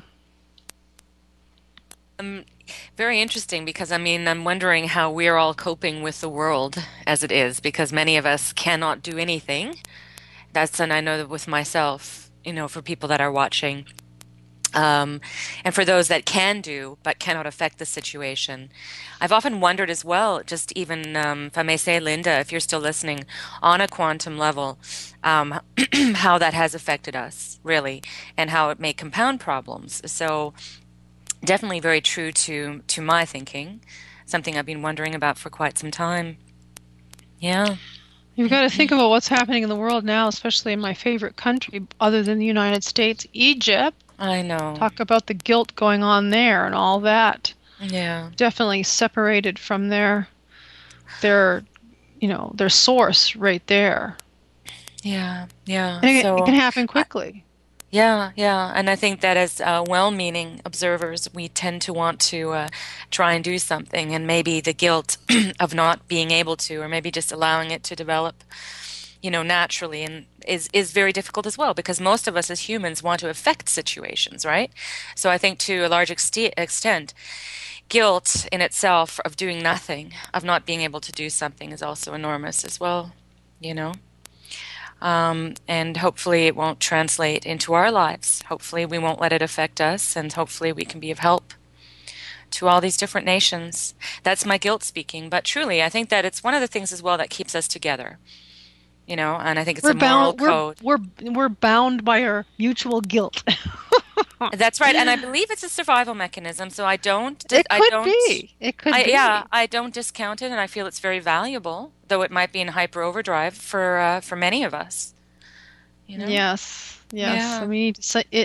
Very interesting because, I'm wondering how we're all coping with the world as it is, because many of us cannot do anything. And I know that with myself, for people that are watching. And for those that can do but cannot affect the situation. I've often wondered as well, just even, if I may say, Linda, if you're still listening, on a quantum level, how that has affected us, really, and how it may compound problems. So definitely very true to my thinking, something I've been wondering about for quite some time. Yeah. You've got to think about what's happening in the world now, especially in my favorite country, other than the United States, Egypt. I know. Talk about the guilt going on there and all that. Yeah. Definitely separated from their source right there. Yeah, yeah. And it can happen quickly. Yeah. And I think that as well-meaning observers, we tend to want to try and do something, and maybe the guilt of not being able to, or maybe just allowing it to develop, naturally, and is very difficult as well, because most of us as humans want to affect situations, right? So I think to a large extent, guilt in itself of doing nothing, of not being able to do something, is also enormous as well, and hopefully it won't translate into our lives. Hopefully we won't let it affect us, and hopefully we can be of help to all these different nations. That's my guilt speaking, but truly I think that it's one of the things as well that keeps us together. And I think it's a moral code. We're bound by our mutual guilt. That's right, and I believe it's a survival mechanism. So I don't. It could be. Yeah, I don't discount it, and I feel it's very valuable, though it might be in hyper overdrive for many of us. Yes. Yes. Yeah. I mean,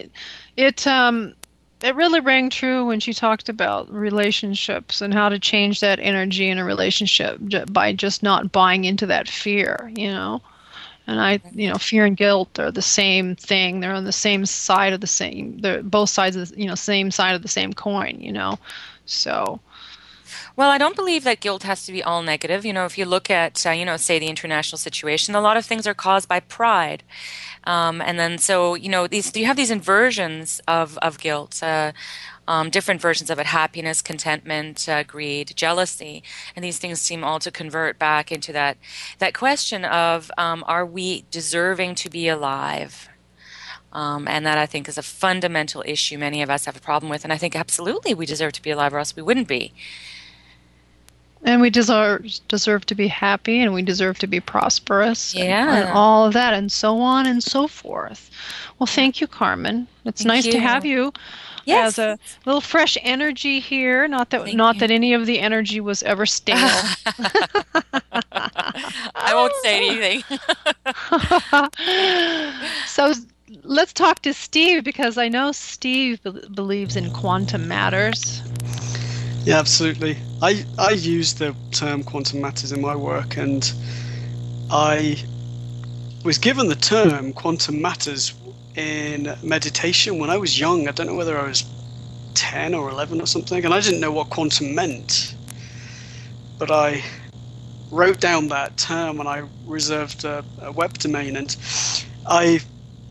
it really rang true when she talked about relationships and how to change that energy in a relationship by just not buying into that fear, you know. And fear and guilt are the same thing. They're on the same side of the same. They're both sides of the, same side of the same coin, you know. So, Well, I don't believe that guilt has to be all negative. If you look at, say the international situation, a lot of things are caused by pride. And then so, you have these inversions of guilt, different versions of it: happiness, contentment, greed, jealousy. And these things seem all to convert back into that question of, are we deserving to be alive? And that, I think, is a fundamental issue many of us have a problem with. And I think absolutely we deserve to be alive, or else we wouldn't be. and we deserve to be happy, and we deserve to be prosperous, and Yeah. all of that, and so on and so forth. Well, thank you, Carmen. It's Thank nice to you. have you Yes. as a little fresh energy here. Not that Thank not you. that any of the energy was ever stale. I won't say anything. So let's talk to Steve, because I know Steve believes in quantum matters. Yeah, absolutely. I use the term quantum matters in my work, and I was given the term quantum matters in meditation when I was young. I don't know whether I was 10 or 11 or something, and I didn't know what quantum meant. But I wrote down that term, and I reserved a web domain, and I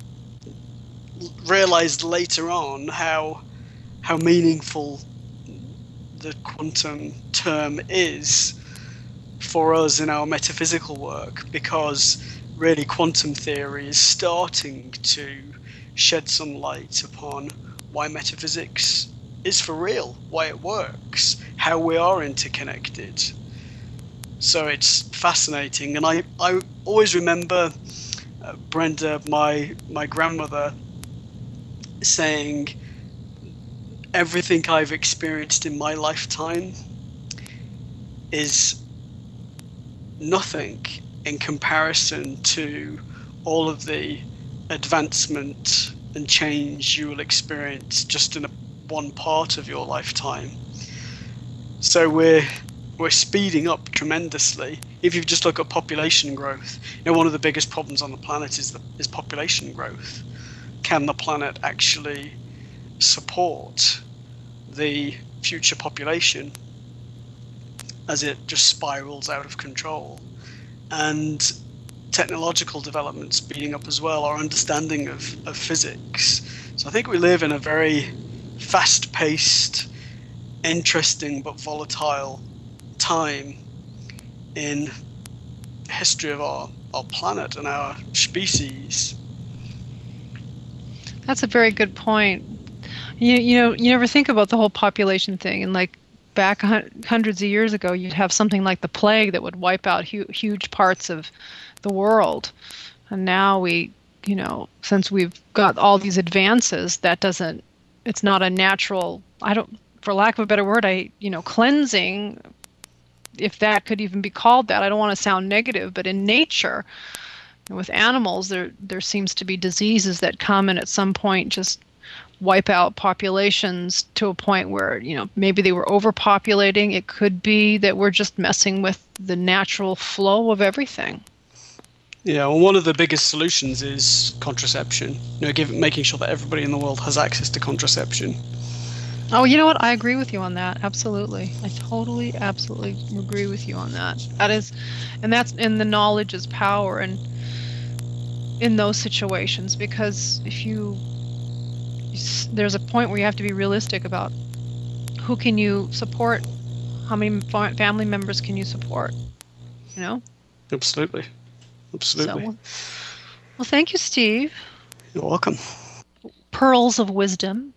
realized later on how meaningful the quantum term is for us in our metaphysical work, because really quantum theory is starting to shed some light upon why metaphysics is for real, why it works, how we are interconnected. So it's fascinating, and I always remember Brenda, my grandmother, saying, everything I've experienced in my lifetime is nothing in comparison to all of the advancement and change you will experience just in one part of your lifetime. So we're speeding up tremendously. If you just look at population growth, one of the biggest problems on the planet is population growth. Can the planet actually support the future population as it just spirals out of control? And technological development speeding up as well, our understanding of physics. So I think we live in a very fast-paced, interesting but volatile time in the history of our planet and our species. That's a very good point. You never think about the whole population thing, and like back hundreds of years ago, you'd have something like the plague that would wipe out huge parts of the world. And now since we've got all these advances, it's not a natural, for lack of a better word, cleansing, if that could even be called that. I don't want to sound negative, but in nature, with animals, there seems to be diseases that come and at some point just wipe out populations to a point where, maybe they were overpopulating. It could be that we're just messing with the natural flow of everything. Yeah, well, one of the biggest solutions is contraception. Making sure that everybody in the world has access to contraception. Oh, you know what? I agree with you on that. Absolutely. I totally, absolutely agree with you on that. That's the knowledge is power, and in those situations, because there's a point where you have to be realistic about who can you support, how many family members can you support, Absolutely. So, well, thank you, Steve. You're welcome. Pearls of wisdom.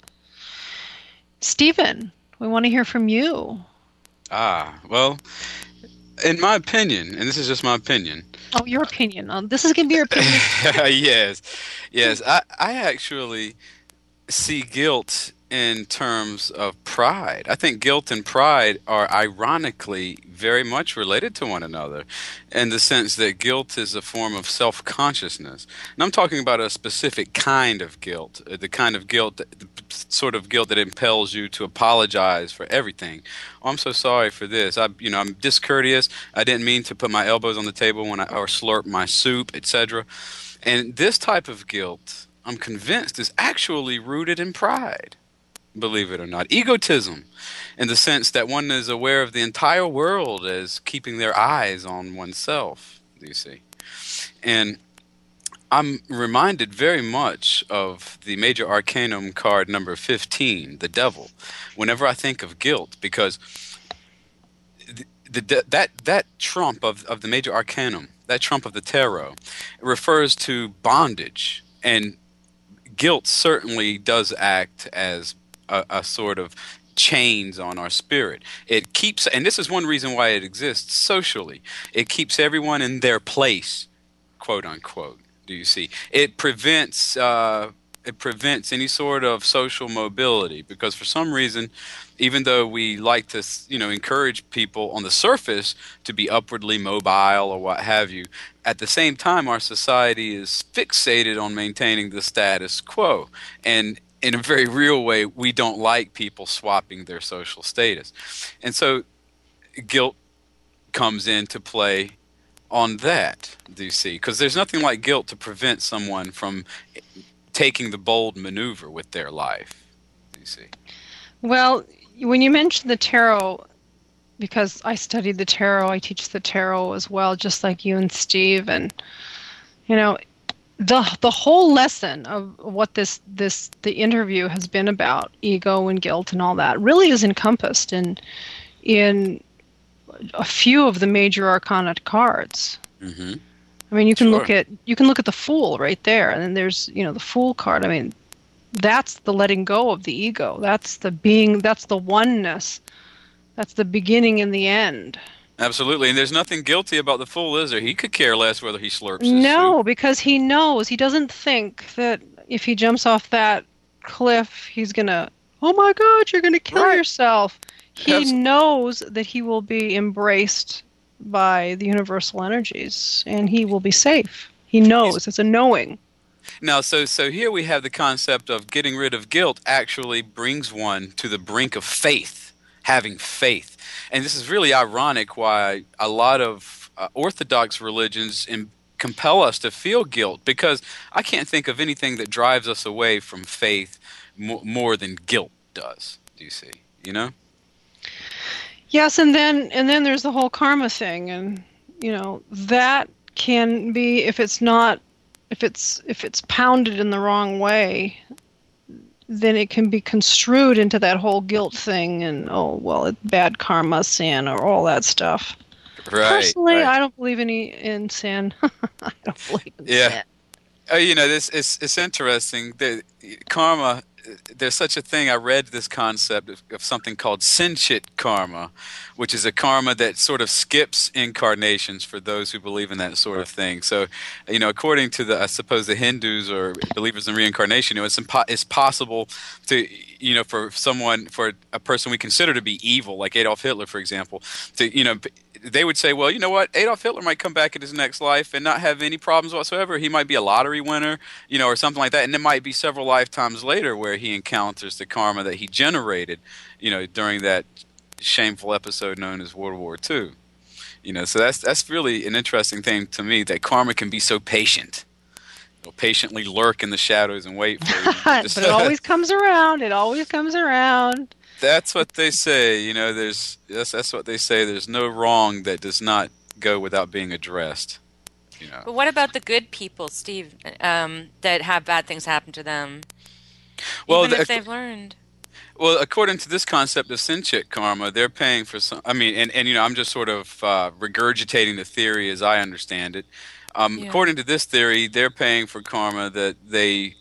Stephen, we want to hear from you. Well, in my opinion, and this is just my opinion. Oh, your opinion. This is going to be your opinion. Yes. I actually see guilt in terms of pride. I think guilt and pride are ironically very much related to one another in the sense that guilt is a form of self-consciousness. And I'm talking about a specific kind of guilt, the kind of guilt, the sort of guilt that impels you to apologize for everything. Oh, I'm so sorry for this. I'm discourteous. I didn't mean to put my elbows on the table or slurp my soup, etc. And this type of guilt, I'm convinced, is actually rooted in pride. Believe it or not. Egotism, in the sense that one is aware of the entire world as keeping their eyes on oneself, do you see? And I'm reminded very much of the Major Arcanum card number 15, the Devil, whenever I think of guilt, because that trump of the Major Arcanum, that trump of the tarot, refers to bondage, and guilt certainly does act as a sort of chains on our spirit. It keeps, and this is one reason why it exists socially, it keeps everyone in their place, quote unquote. Do you see? It prevents any sort of social mobility, because for some reason, even though we like to encourage people on the surface to be upwardly mobile or what have you, at the same time our society is fixated on maintaining the status quo, and in a very real way, we don't like people swapping their social status. And so guilt comes into play on that, do you see? Because there's nothing like guilt to prevent someone from taking the bold maneuver with their life, do you see? Well, when you mentioned the tarot, because I studied the tarot, I teach the tarot as well, just like you and Steve, and the whole lesson of what the interview has been about, ego and guilt and all that, really is encompassed in a few of the major arcana cards. Mm-hmm. I mean, you can look at the Fool right there, and then there's the Fool card. I mean, that's the letting go of the ego. That's the being. That's the oneness. That's the beginning and the end. Absolutely, and there's nothing guilty about the Fool, is there? He could care less whether he slurps his soup. Because he knows. He doesn't think that if he jumps off that cliff, he's gonna, oh my God, you're gonna kill yourself. He knows that he will be embraced by the universal energies, and he will be safe. He knows. It's a knowing. Now, so here we have the concept of getting rid of guilt actually brings one to the brink of faith, having faith. And this is really ironic why a lot of Orthodox religions compel us to feel guilt, because I can't think of anything that drives us away from faith more than guilt does. Do you see? Yes, and then there's the whole karma thing, and that can be, if it's pounded in the wrong way, then it can be construed into that whole guilt thing, and bad karma, sin, or all that stuff. Right. Personally, I don't believe in sin. I don't believe in sin. It's interesting. Karma. There's such a thing. I read this concept of something called Sinchit karma, which is a karma that sort of skips incarnations for those who believe in that sort of thing. So, according to I suppose the Hindus or believers in reincarnation, it's possible to, for a person we consider to be evil, like Adolf Hitler, for example, to, they would say, well, you know what, Adolf Hitler might come back in his next life and not have any problems whatsoever. He might be a lottery winner, or something like that. And it might be several lifetimes later where he encounters the karma that he generated, during that shameful episode known as World War II. So that's really an interesting thing to me, that karma can be so patient. It'll patiently lurk in the shadows and wait for you. But it always comes around. It always comes around. That's what they say. That's what they say. There's no wrong that does not go without being addressed. But what about the good people, Steve, that have bad things happen to them? Well, even if they've learned. Well, according to this concept of Sinchit karma, they're paying for some. I mean, and I'm just sort of regurgitating the theory as I understand it. According to this theory, they're paying for karma that they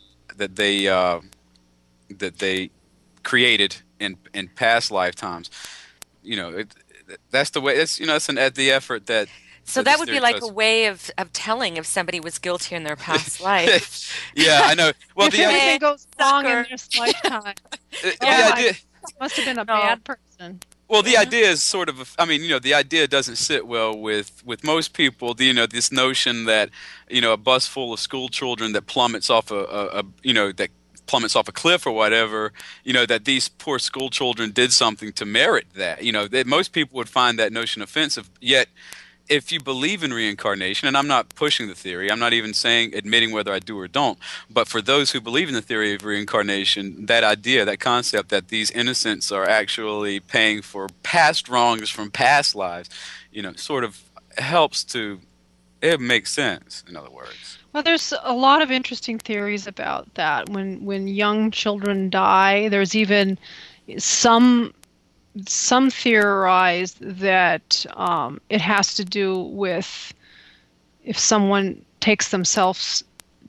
created in past lifetimes. That's the way. It's the effort that So that would be like a way of telling if somebody was guilty in their past life. Yeah, I know. Well, if the everything idea, goes wrong in this lifetime, the idea, must have been a bad person. well, the idea is sort of, I mean, the idea doesn't sit well with most people. This notion that, a bus full of school children that plummets off that plummets off a cliff or whatever, that these poor school children did something to merit that. That most people would find that notion offensive. Yet, if you believe in reincarnation, and I'm not pushing the theory, I'm not even admitting whether I do or don't, but for those who believe in the theory of reincarnation, that idea, that concept that these innocents are actually paying for past wrongs from past lives, sort of helps it makes sense, in other words. Well, there's a lot of interesting theories about that. When young children die, there's even some theorize that it has to do with if someone takes themselves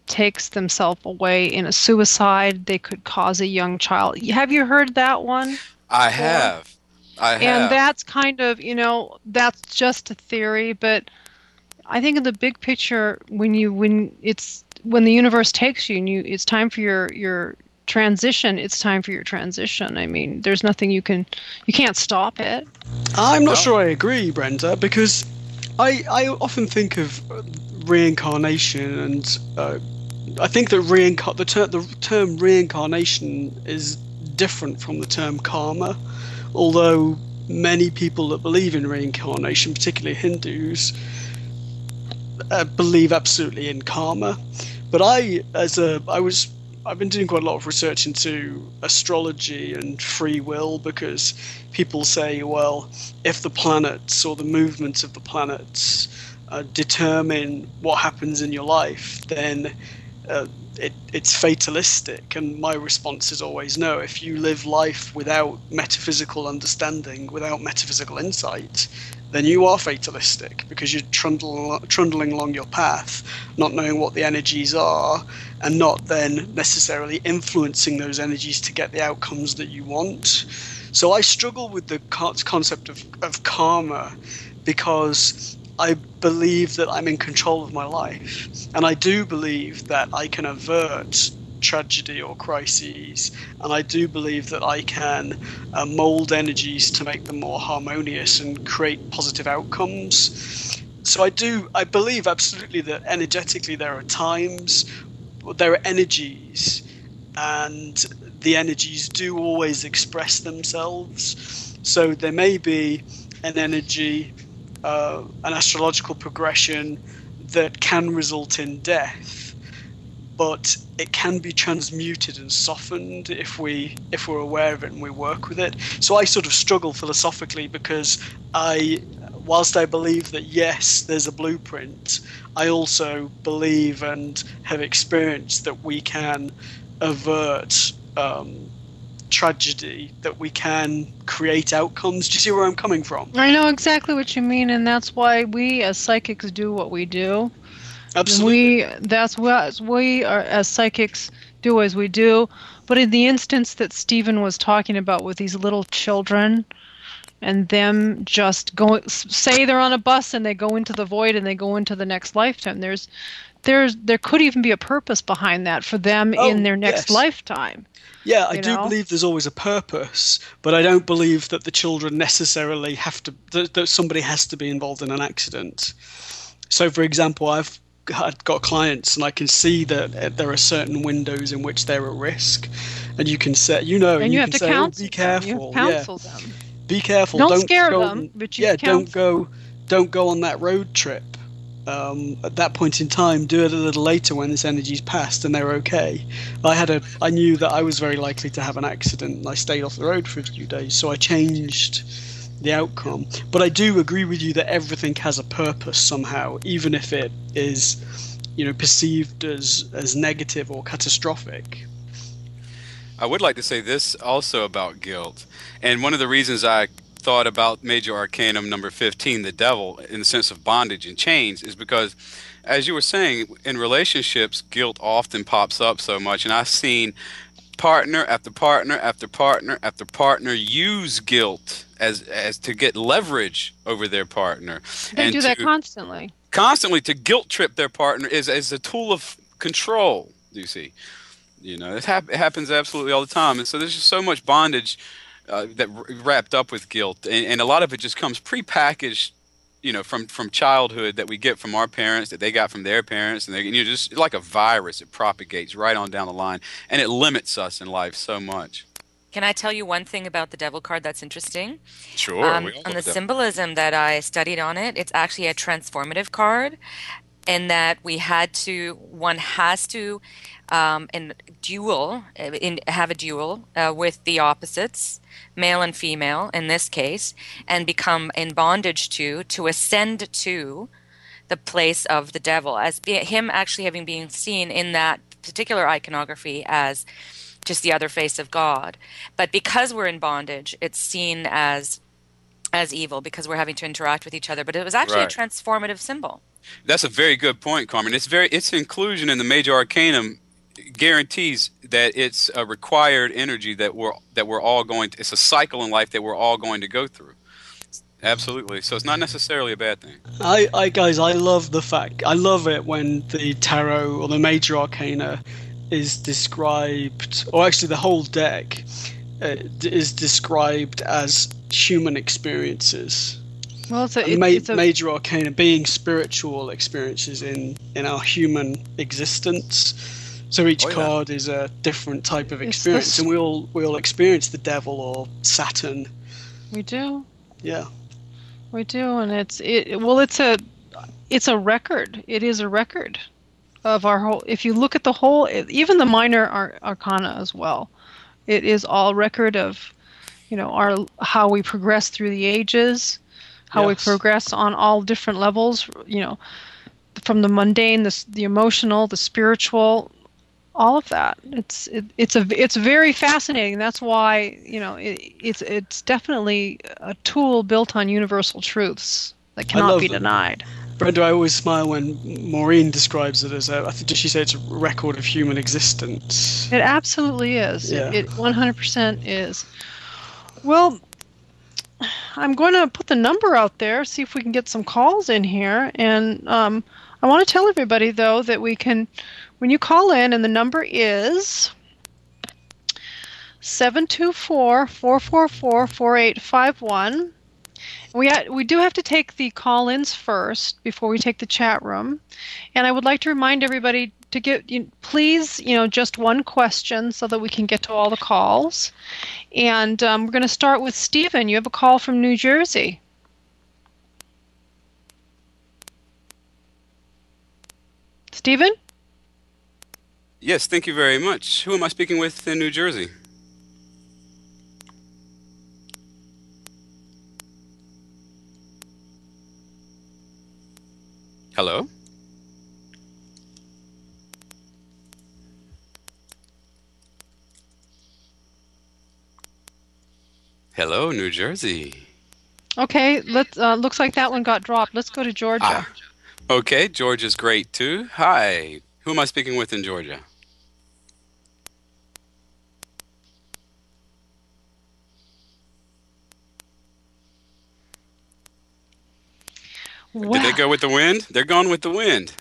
away in a suicide, they could cause a young child. Have you heard that one? I have. And that's kind of, that's just a theory, but I think in the big picture, when the universe takes you and it's time for your transition, it's time for your transition. I mean, there's nothing you can't stop it. I'm not sure I agree, Brenda, because I often think of reincarnation, and I think that the term reincarnation is different from the term karma, although many people that believe in reincarnation, particularly Hindus, believe absolutely in karma. But I've been doing quite a lot of research into astrology and free will, because people say, well, if the planets or the movements of the planets determine what happens in your life, then it's fatalistic. And my response is always no. If you live life without metaphysical understanding, without metaphysical insight, then you are fatalistic, because you're trundling along your path, not knowing what the energies are, and not then necessarily influencing those energies to get the outcomes that you want. So I struggle with the concept of karma, because I believe that I'm in control of my life, and I do believe that I can avert tragedy or crises, and I do believe that I can mold energies to make them more harmonious and create positive outcomes. So I believe absolutely that energetically there are energies, and the energies do always express themselves. So there may be an energy, an astrological progression that can result in death, but it can be transmuted and softened if we're aware of it and we work with it. So I sort of struggle philosophically, because whilst I believe that yes, there's a blueprint, I also believe and have experienced that we can avert tragedy, that we can create outcomes. Do you see where I'm coming from? I know exactly what you mean, and that's why we as psychics do what we do. Absolutely. That's what we are, as psychics, do as we do. But in the instance that Stephen was talking about with these little children, and them just say they're on a bus and they go into the void and they go into the next lifetime. There could even be a purpose behind that for them in their next lifetime. Yeah, I do believe there's always a purpose, but I don't believe that the children necessarily have to, that somebody has to be involved in an accident. So, for example, I've got clients and I can see that there are certain windows in which they're at risk, and you can say, and you have to say, counsel be careful. them. You counsel them. Be careful. Don't scare them, but you counsel. Don't go on that road trip. At that point in time, do it a little later when this energy's passed and they're okay. I knew that I was very likely to have an accident, and I stayed off the road for a few days, so I changed the outcome. But I do agree with you that everything has a purpose somehow, even if it is, perceived as negative or catastrophic. I would like to say this also about guilt, and one of the reasons I thought about Major Arcanum number 15, the devil, in the sense of bondage and chains, is because, as you were saying, in relationships, guilt often pops up so much, and I've seen partner after partner after partner after partner use guilt as to get leverage over their partner. They and do that constantly. Constantly to guilt trip their partner is a tool of control, you see. You know, it happens absolutely all the time. And so there's just so much bondage that wrapped up with guilt. And a lot of it just comes prepackaged, you know, from childhood that we get from our parents, that they got from their parents. And you know, just like a virus, it propagates right on down the line. And it limits us in life so much. Can I tell you one thing about the devil card that's interesting? Sure. On the symbolism that I studied on it, it's actually a transformative card, in that one has to have a duel with the opposites, male and female in this case, and become in bondage to ascend to the place of the devil, as him actually having been seen in that particular iconography as just the other face of God. But because we're in bondage, it's seen as evil because we're having to interact with each other. But it was actually a transformative symbol. That's a very good point, Carmen. Its inclusion in the Major Arcanum guarantees that it's a required energy that we're all going to. It's a cycle in life that we're all going to go through. Absolutely. So it's not necessarily a bad thing. Guys, I love it when the tarot or the Major Arcana is described, or actually the whole deck is described as human experiences. Well, Major Arcana being spiritual experiences in our human existence. So each card is a different type of experience, and we all experience the devil or Saturn. We do. Yeah. We do, and it's a record. It is a record of our whole. If you look at the whole, even the minor arcana as well, it is all record of, you know, how we progress through the ages, how we progress on all different levels. You know, from the mundane, the emotional, the spiritual, all of that. It's very fascinating. That's why, you know, it's definitely a tool built on universal truths that cannot be denied. Brenda, I always smile when Maureen describes it as did she say it's a record of human existence? It absolutely is. Yeah. It 100% is. Well, I'm going to put the number out there, see if we can get some calls in here. And I want to tell everybody, though, that we can, when you call in, and the number is 724-444-4851. We do have to take the call-ins first before we take the chat room. And I would like to remind everybody to please, just one question so that we can get to all the calls. And we're going to start with Stephen. You have a call from New Jersey. Stephen? Yes, thank you very much. Who am I speaking with in New Jersey? Hello? Hello, New Jersey. Okay, looks like that one got dropped. Let's go to Georgia. Okay, Georgia's great too. Hi. Who am I speaking with in Georgia? Wow. Did they go with the wind? They're going with the wind.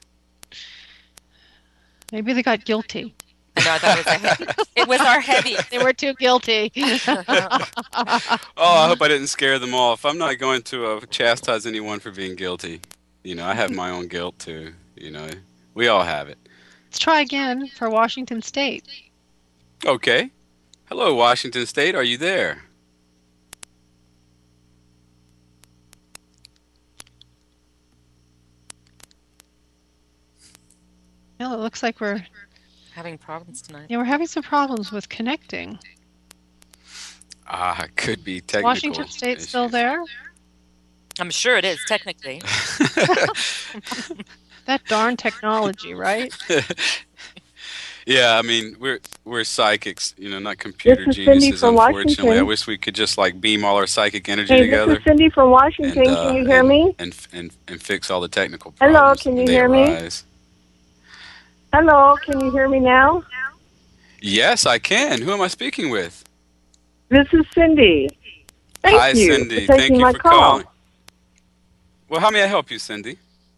Maybe they got guilty. No, it was our heavy. They were too guilty. Oh, I hope I didn't scare them off. I'm not going to chastise anyone for being guilty. I have my own guilt too. We all have it. Let's try again for Washington State. Okay. Hello, Washington State. Are you there? Well, it looks like we're having problems tonight. Yeah, we're having some problems with connecting. It could be technical. Washington State issues. Still there? I'm sure it is, technically. That darn technology, right? Yeah, I mean, we're psychics, not computer this is geniuses, Cindy from unfortunately. Washington. I wish we could just beam all our psychic energy together. This is Cindy from Washington. And, can you hear me? And fix all the technical Hello, problems. can you when they hear me? arise. Hello, can you hear me now? Yes, I can. Who am I speaking with? This is Cindy. Thank Hi, you Cindy. for Thank taking you my for call. calling. Well, how may I help you, Cindy?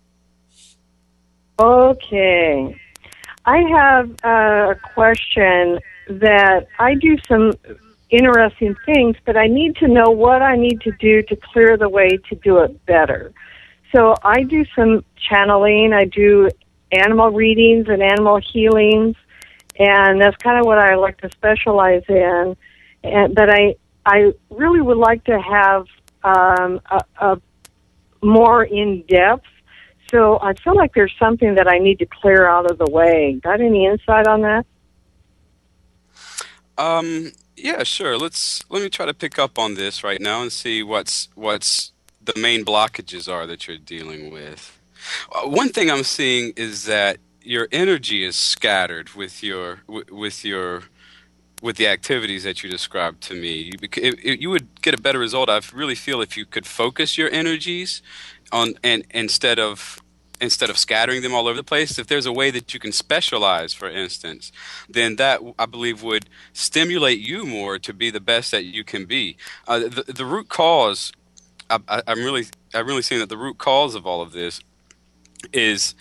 Okay. I have a question that I do some interesting things, but I need to know what I need to do to clear the way to do it better. So I do some channeling. I do animal readings and animal healings, and that's kind of what I like to specialize in. But I really would like to have a more in-depth. So I feel like there's something that I need to clear out of the way. Got any insight on that? Yeah, sure. Let me try to pick up on this right now and see what's the main blockages are that you're dealing with. One thing I'm seeing is that your energy is scattered with the activities that you described to me. You would get a better result. I really feel if you could focus your energies on and instead of scattering them all over the place. If there's a way that you can specialize, for instance, then that I believe would stimulate you more to be the best that you can be. The root cause, I'm really seeing that the root cause of all of this is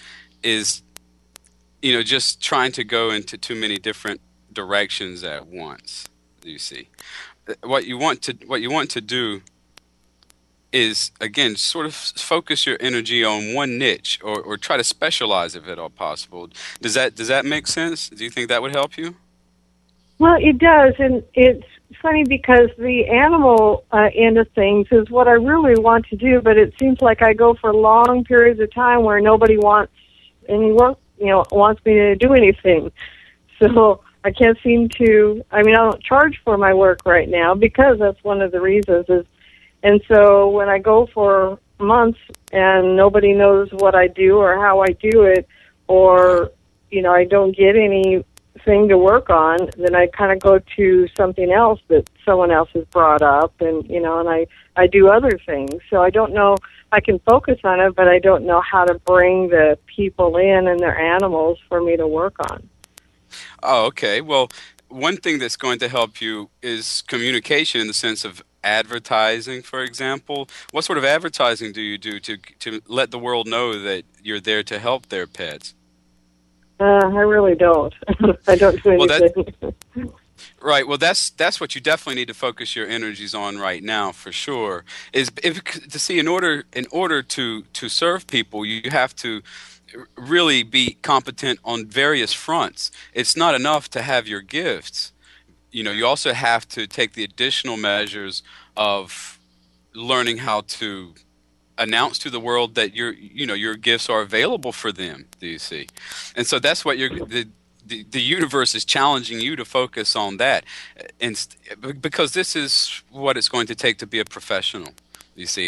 just trying to go into too many different directions at once. You see, what you want to do is, again, sort of focus your energy on one niche, or try to specialize if at all possible. Does that make sense? Do you think that would help you? Well, it does, and it's funny because the animal end of things is what I really want to do, but it seems like I go for long periods of time where nobody wants any work, wants me to do anything. So I can't seem to, I don't charge for my work right now because that's one of the reasons is. And so when I go for months and nobody knows what I do or how I do it, or, I don't get anything to work on, then I kind of go to something else that someone else has brought up, and, and I do other things. So I don't know, I can focus on it, but I don't know how to bring the people in and their animals for me to work on. Oh, okay. Well, one thing that's going to help you is communication in the sense of advertising, for example. What sort of advertising do you do to let the world know that you're there to help their pets? I really don't. I don't do anything. Right. Well, that's what you definitely need to focus your energies on right now, for sure. In order to serve people, you have to really be competent on various fronts. It's not enough to have your gifts. You also have to take the additional measures of learning how to announce to the world that your gifts are available for them. Do you see? And so that's what the universe is challenging you to focus on that, and because this is what it's going to take to be a professional. You see,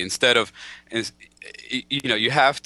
you have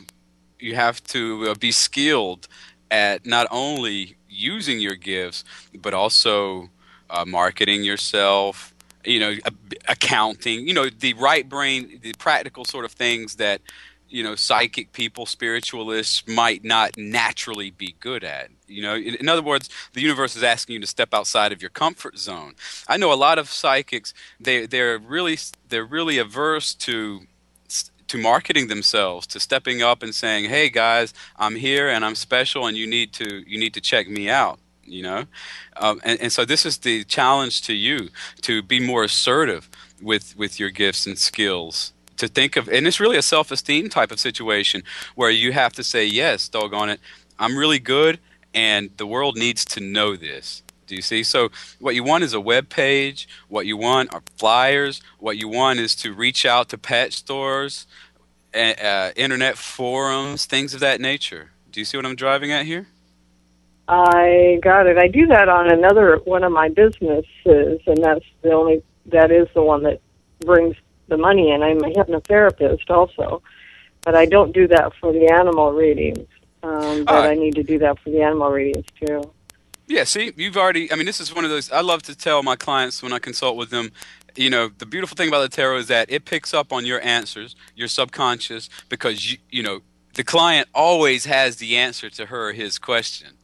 to be skilled at not only using your gifts, but also marketing yourself, accounting, the right brain, the practical sort of things that, psychic people, spiritualists might not naturally be good at. In other words, the universe is asking you to step outside of your comfort zone. I know a lot of psychics, they're really averse to marketing themselves, to stepping up and saying, "Hey guys, I'm here and I'm special, and you need to check me out." And so this is the challenge to you, to be more assertive with your gifts and skills. To think of, and it's really a self-esteem type of situation where you have to say, "Yes, doggone it, I'm really good, and the world needs to know this." Do you see? So what you want is a web page. What you want are flyers. What you want is to reach out to pet stores, internet forums, things of that nature. Do you see what I'm driving at here? I got it. I do that on another one of my businesses, and that is the one that brings the money in. I'm a hypnotherapist also, but I don't do that for the animal readings. But I need to do that for the animal readings too. Yeah, see, this is one of those, I love to tell my clients when I consult with them, the beautiful thing about the tarot is that it picks up on your answers, your subconscious, because, the client always has the answer to her or his question.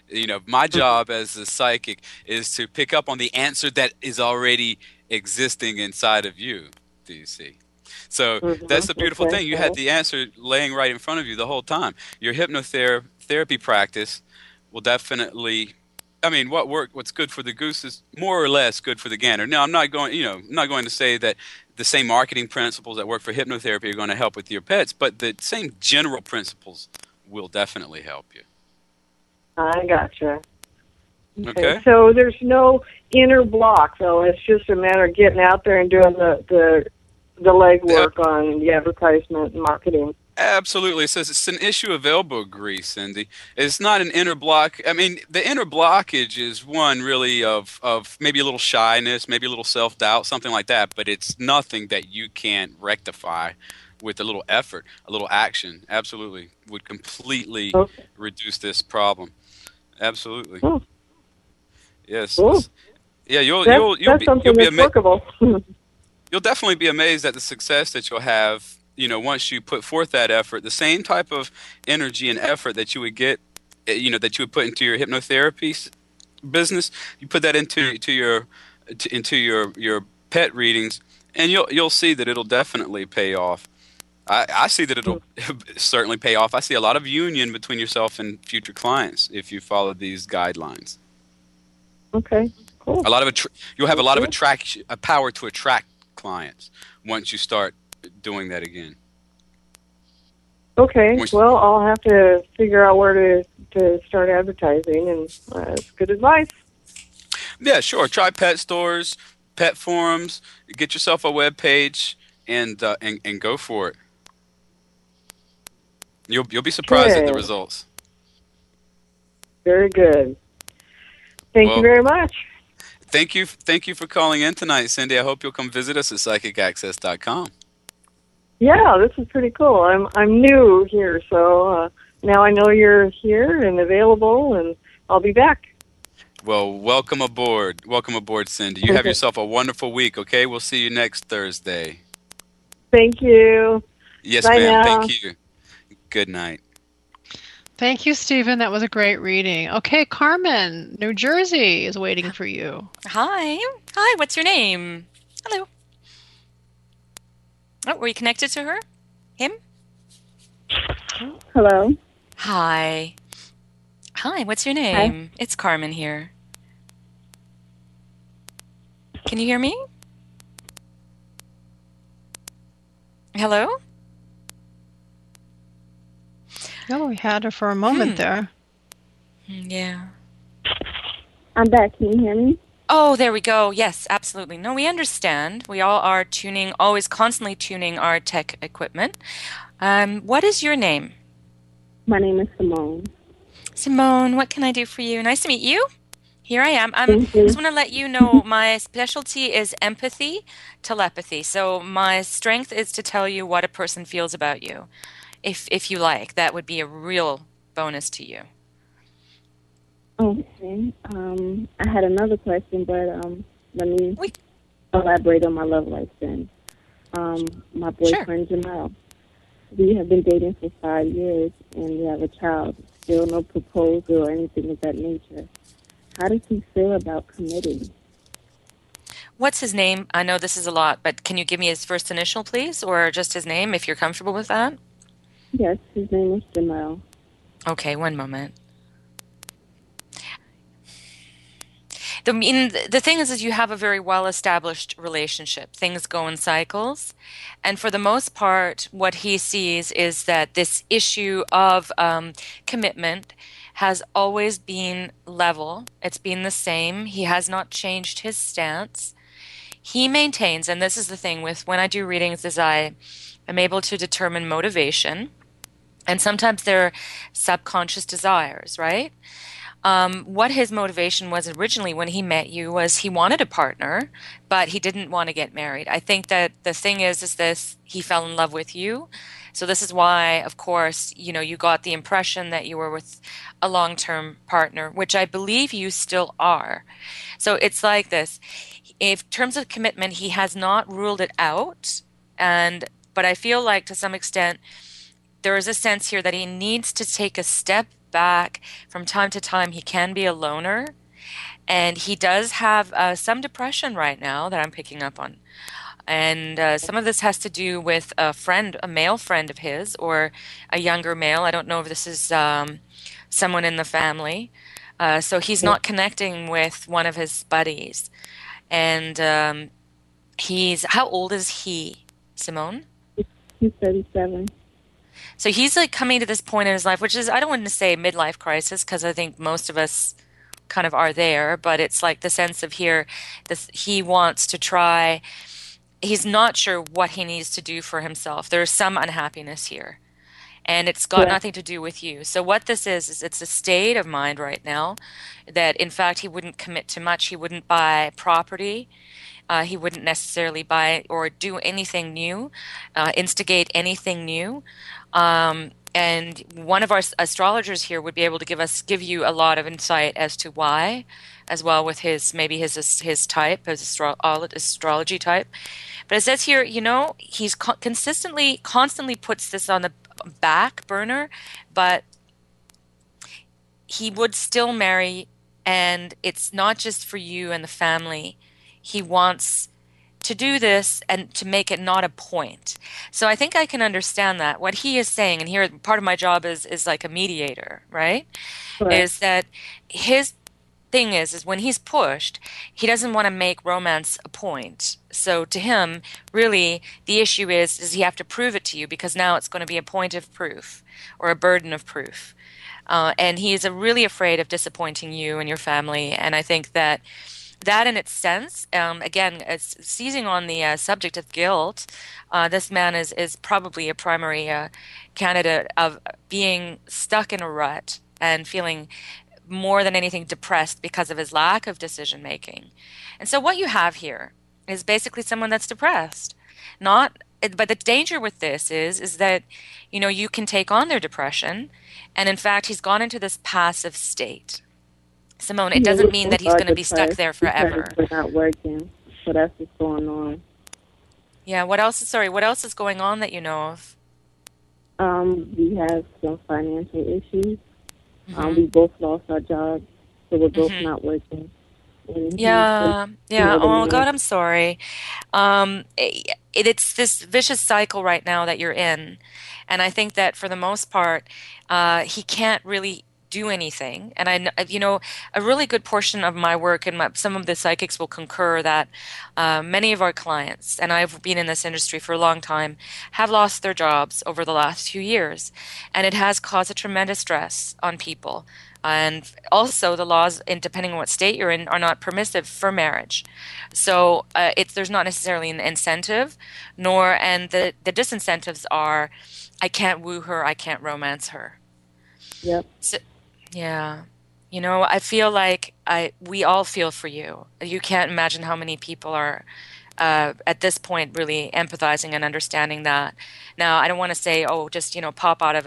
My job as a psychic is to pick up on the answer that is already existing inside of you. Do you see? So that's the beautiful thing. You had the answer laying right in front of you the whole time. Your hypnotherapy practice will definitely. I mean, what's good for the goose is more or less good for the gander. Now, I'm not going to say that the same marketing principles that work for hypnotherapy are going to help with your pets, but the same general principles will definitely help you. I gotcha. Okay. So there's no inner block, though. It's just a matter of getting out there and doing the legwork on the advertisement and marketing. Absolutely. It says it's an issue of elbow grease, Cindy. It's not an inner block. I mean, the inner blockage is one really of maybe a little shyness, maybe a little self-doubt, something like that, but it's nothing that you can't rectify with a little effort, a little action. Absolutely. Would completely reduce this problem. Absolutely. Oh. Yes. Oh. Yeah, you'll be workable. You'll definitely be amazed at the success that you'll have, once you put forth that effort. The same type of energy and effort that you would get, that you would put into your hypnotherapy business, you put that into your pet readings, and you'll see that it'll definitely pay off. I see that it'll certainly pay off. I see a lot of union between yourself and future clients if you follow these guidelines. Okay, cool. You'll have a lot of power to attract clients once you start doing that again. Okay, well, I'll have to figure out where to start advertising, and that's good advice. Yeah, sure. Try pet stores, pet forums, get yourself a web page, and go for it. You'll be surprised at the results. Very good. Thank you very much. Thank you for calling in tonight, Cindy. I hope you'll come visit us at psychicaccess.com. Yeah, this is pretty cool. I'm new here, so now I know you're here and available, and I'll be back. Well, welcome aboard. Welcome aboard, Cindy. You have yourself a wonderful week, okay? We'll see you next Thursday. Thank you. Yes, Bye ma'am. now. Thank you. Good night. Thank you, Stephen. That was a great reading. Okay, Carmen, New Jersey is waiting for you. Hi. Hi, what's your name? Hello. Oh, were you connected to her? Him? Hello. Hi. Hi, what's your name? It's Carmen here. Can you hear me? Hello? Oh, we had her for a moment there. Yeah. I'm back. Can you hear me? Oh, there we go. Yes, absolutely. No, we understand. We all are tuning, always constantly tuning our tech equipment. What is your name? My name is Simone. Simone, what can I do for you? Nice to meet you. Here I am. I just want to let you know my specialty is empathy, telepathy. So my strength is to tell you what a person feels about you. If you like, that would be a real bonus to you. Okay. I had another question, but let me elaborate on my love life then. My boyfriend, Jamal. We have been dating for 5 years, and we have a child. Still no proposal or anything of that nature. How does he feel about committing? What's his name? I know this is a lot, but can you give me his first initial, please, or just his name, if you're comfortable with that? Yes, his name is Jamal. Okay, one moment. The thing is you have a very well-established relationship. Things go in cycles. And for the most part, what he sees is that this issue of commitment has always been level. It's been the same. He has not changed his stance. He maintains, and this is the thing with when I do readings, is I am able to determine motivation. And sometimes they're subconscious desires, right? What his motivation was originally when he met you was he wanted a partner, but he didn't want to get married. I think that the thing is this, he fell in love with you. So this is why, of course, you got the impression that you were with a long-term partner, which I believe you still are. So it's like this. In terms of commitment, he has not ruled it out, but I feel like to some extent there is a sense here that he needs to take a step back. From time to time, he can be a loner. And he does have some depression right now that I'm picking up on. And some of this has to do with a male friend of his, or a younger male. I don't know if this is someone in the family. So he's not connecting with one of his buddies. And how old is he, Simone? He's 37. So he's like coming to this point in his life, which is, I don't want to say midlife crisis, because I think most of us kind of are there, but it's like the sense of he wants to try. He's not sure what he needs to do for himself. There's some unhappiness here, and it's got nothing to do with you. So what this is it's a state of mind right now that, in fact, he wouldn't commit to much. He wouldn't buy property. He wouldn't necessarily buy or do anything new, instigate anything new. And one of our astrologers here would be able to give you a lot of insight as to why, as well with his type, his astrology type. But it says here, he's constantly puts this on the back burner, but he would still marry, and it's not just for you and the family. He wants to do this and to make it not a point. So I think I can understand that. What he is saying, and here part of my job is like a mediator, right? Correct. Is that his thing is when he's pushed, he doesn't want to make romance a point. So to him, really, the issue is he have to prove it to you, because now it's going to be a point of proof or a burden of proof. And he is really afraid of disappointing you and your family. And I think that in its sense, again, seizing on the subject of guilt, this man is probably a primary candidate of being stuck in a rut and feeling more than anything depressed because of his lack of decision making. And so what you have here is basically someone that's depressed. But the danger with this is that, you can take on their depression, and in fact, he's gone into this passive state. Simone, it doesn't mean that he's going to be stuck there forever. We're not working, so that's what's going on. Yeah, what else is going on that you know of? We have some financial issues. We both lost our jobs, so we're both not working. Yeah. Oh, God, I'm sorry. It's this vicious cycle right now that you're in. And I think that for the most part, he can't really do anything. And a really good portion of my work, and some of the psychics will concur that many of our clients, and I've been in this industry for a long time, have lost their jobs over the last few years. And it has caused a tremendous stress on people. And also the laws, depending on what state you're in, are not permissive for marriage. So there's not necessarily an incentive, and the disincentives are, I can't woo her, I can't romance her. Yep. So, yeah. I feel like we all feel for you. You can't imagine how many people are at this point really empathizing and understanding that. Now, I don't want to say, just pop out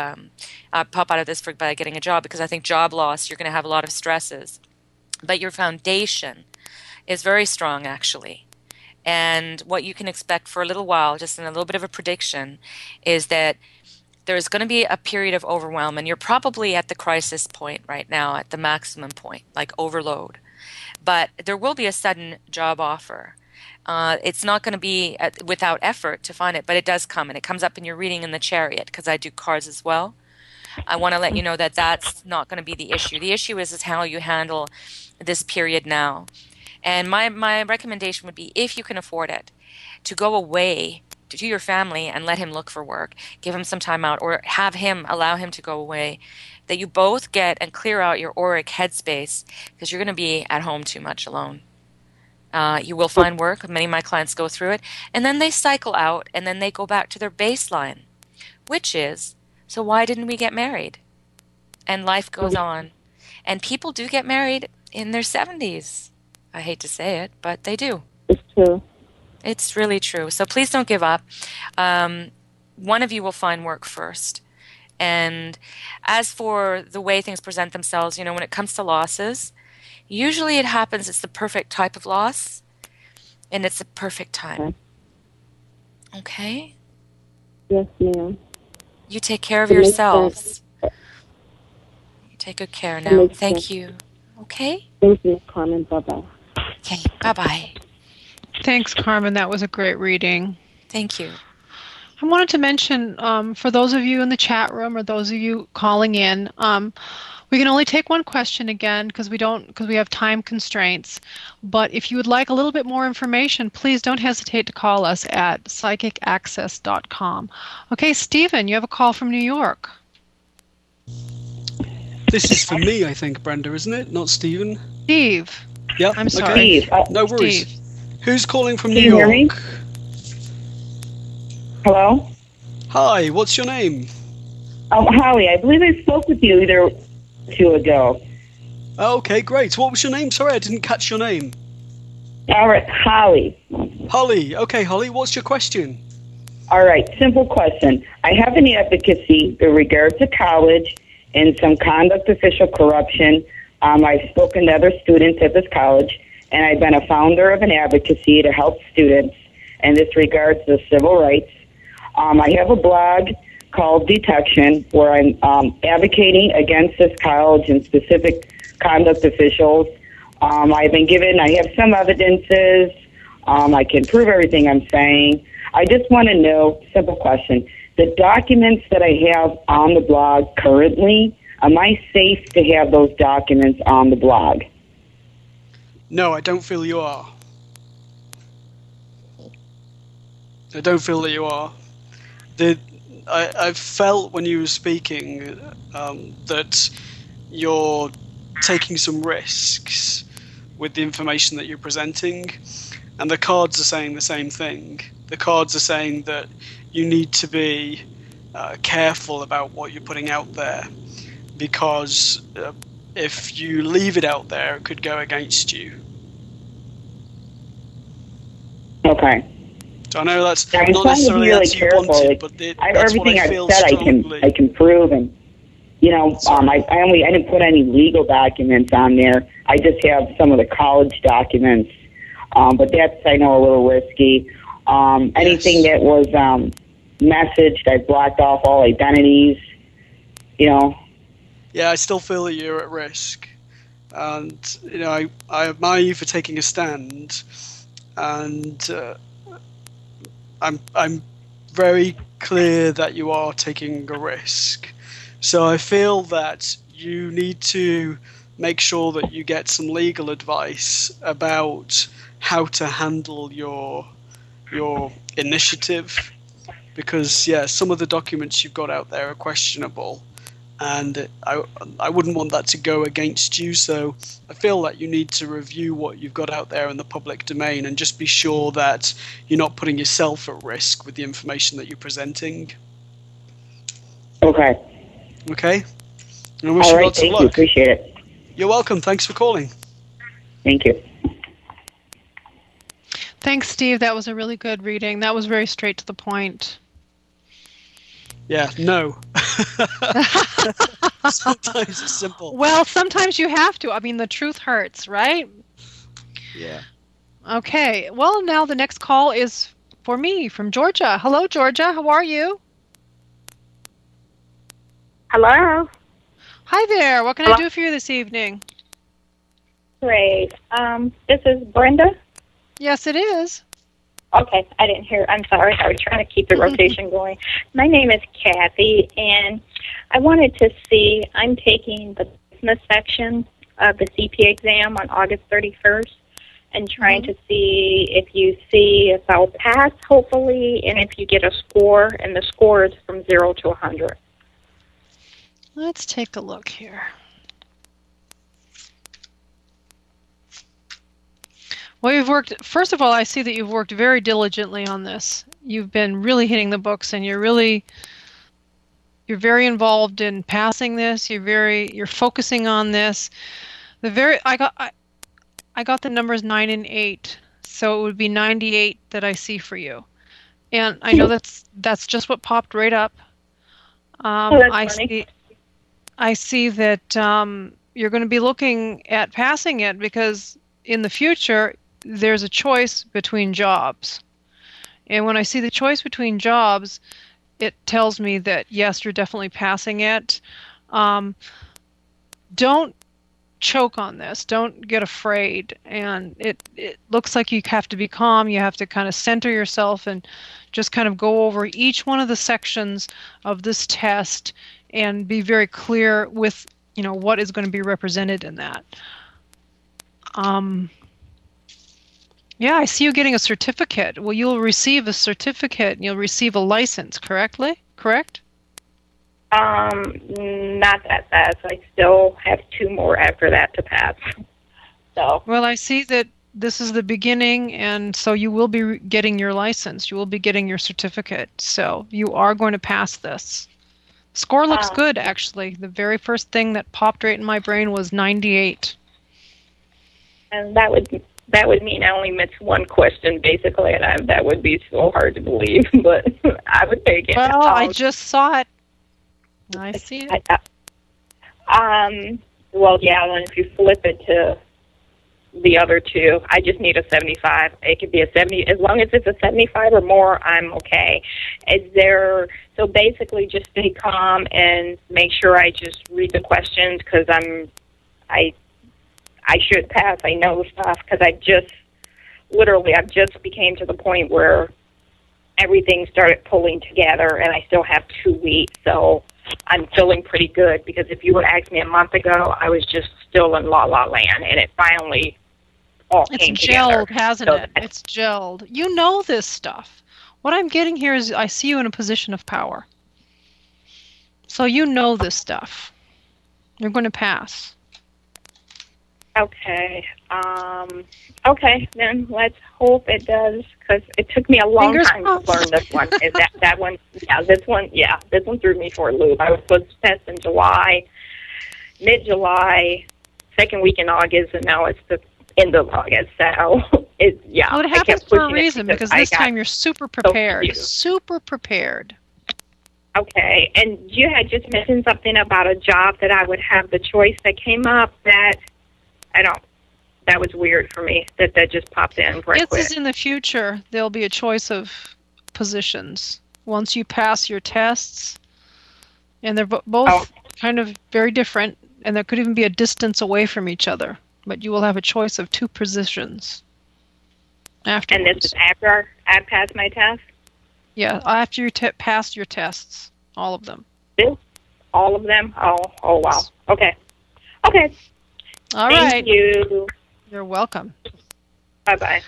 of this by getting a job, because I think job loss, you're going to have a lot of stresses. But your foundation is very strong, actually. And what you can expect for a little while, just in a little bit of a prediction, is that there's going to be a period of overwhelm, and you're probably at the crisis point right now, at the maximum point, like overload. But there will be a sudden job offer. It's not going to be without effort to find it, but it does come, and it comes up in your reading in the Chariot, because I do cards as well. I want to let you know that that's not going to be the issue. The issue is how you handle this period now. And my recommendation would be, if you can afford it, to go away to your family and let him look for work. Give him some time out, or allow him to go away, that you both get and clear out your auric headspace, because you're going to be at home too much alone. You will find work. Many of my clients go through it, and then they cycle out, and then they go back to their baseline, which is, so why didn't we get married? And life goes on. And people do get married in their 70s. I hate to say it, but they do. It's true. It's really true. So please don't give up. One of you will find work first. And as for the way things present themselves, when it comes to losses, usually it happens, it's the perfect type of loss, and it's the perfect time. Okay? Yes, ma'am. You take care of yourselves. Take good care now. Thank you. Okay? Thank you, Carmen. Bye-bye. Okay, bye-bye. Thanks, Carmen. That was a great reading. Thank you. I wanted to mention, for those of you in the chat room or those of you calling in, we can only take one question again because we have time constraints. But if you would like a little bit more information, please don't hesitate to call us at psychicaccess.com. Okay, Stephen, you have a call from New York. This is for me, I think, Brenda, isn't it? Not Stephen? Steve. Yeah, I'm sorry. Steve. No worries. Steve. Who's calling from Can New you hear York? me? Hello? Hi, what's your name? Holly. I believe I spoke with you either 2 ago. Okay, great. What was your name? Sorry, I didn't catch your name. All right, Holly. Holly. Okay, Holly, what's your question? All right, simple question. I have an advocacy in regard to college and some conduct official corruption. I've spoken to other students at this college, and I've been a founder of an advocacy to help students in this regards to civil rights. I have a blog called Detection where I'm advocating against this college and specific conduct officials. I have some evidences. I can prove everything I'm saying. I just want to know, simple question, the documents that I have on the blog currently, am I safe to have those documents on the blog? No, I don't feel you are. I don't feel that you are. I felt when you were speaking that you're taking some risks with the information that you're presenting, and the cards are saying the same thing. The cards are saying that you need to be careful about what you're putting out there, because if you leave it out there, it could go against you. Okay. So I know that's I'm not trying to necessarily be really as you careful. wanted, but that's everything what I I've feel said, strongly. I can prove, and I didn't put any legal documents on there. I just have some of the college documents, but that's I know a little risky. Anything that was messaged, I blocked off all identities. Yeah, I still feel that you're at risk, and I admire you for taking a stand, and I'm very clear that you are taking a risk. So I feel that you need to make sure that you get some legal advice about how to handle your initiative, because some of the documents you've got out there are questionable, and I wouldn't want that to go against you. So I feel that you need to review what you've got out there in the public domain and just be sure that you're not putting yourself at risk with the information that you're presenting. Okay. Okay? And I wish All you right, lots of thank luck. you. Appreciate it. You're welcome. Thanks for calling. Thank you. Thanks, Steve. That was a really good reading. That was very straight to the point. Yeah, no. Sometimes it's simple. Well, sometimes you have to. I mean, the truth hurts, right? Yeah. Okay. Well, now the next call is for me from Georgia. Hello, Georgia. How are you? Hello. Hi there. What can I do for you this evening? Great. This is Brenda? Yes, it is. Okay, I didn't hear. I'm sorry. I was trying to keep the rotation going. My name is Kathy, and I wanted to see, I'm taking the business section of the CPA exam on August 31st and trying to see if I'll pass, hopefully, and if you get a score, and the score is from 0 to 100. Let's take a look here. Well, first of all, I see that you've worked very diligently on this. You've been really hitting the books, and you're very involved in passing this. You're focusing on this. I got the numbers 9 and 8, so it would be 98 that I see for you. And I know that's just what popped right up. I see that you're going to be looking at passing it because in the future there's a choice between jobs. And when I see the choice between jobs, it tells me that yes, you're definitely passing it. don't choke on this. Don't get afraid. And it looks like you have to be calm. You have to kind of center yourself and just kind of go over each one of the sections of this test and be very clear with, what is going to be represented in that. Yeah, I see you getting a certificate. Well, you'll receive a certificate and you'll receive a license, correct? Not that fast. I still have 2 more after that to pass. So. Well, I see that this is the beginning, and so you will be getting your license. You will be getting your certificate. So you are going to pass this. Score looks good, actually. The very first thing that popped right in my brain was 98. And that would mean I only missed one question, basically, and that would be so hard to believe, but I would take it. Well, I just saw it. I see it. Well, yeah, and if you flip it to the other 2, I just need a 75. It could be a 70. As long as it's a 75 or more, I'm okay. So basically just stay calm and make sure I just read the questions because I should pass. I know stuff because I've just became to the point where everything started pulling together and I still have 2 weeks. So I'm feeling pretty good because if you would ask me a month ago, I was just still in la la land, and it finally all came together. It's gelled, hasn't it? It's gelled. You know this stuff. What I'm getting here is I see you in a position of power. So you know this stuff. You're going to pass. Okay. Okay, then let's hope it does, because it took me a long time to learn this one. Is that one? Yeah, this one. Yeah, this one threw me for a loop. I was supposed to test in July, mid-July, second week in August, and now it's the end of August. So Well, it happens for a reason because this time you're super prepared. Super prepared. Okay, and you had just mentioned something about a job that I would have the choice that came up that that was weird for me, that just popped in right quick. This is in the future. There'll be a choice of positions once you pass your tests, and they're both kind of very different, and there could even be a distance away from each other, but you will have a choice of 2 positions afterwards. And this is after I pass my test? Yeah, after you pass your tests, all of them. All of them? Oh, wow. Okay. All right. Thank you. You're welcome. Bye-bye.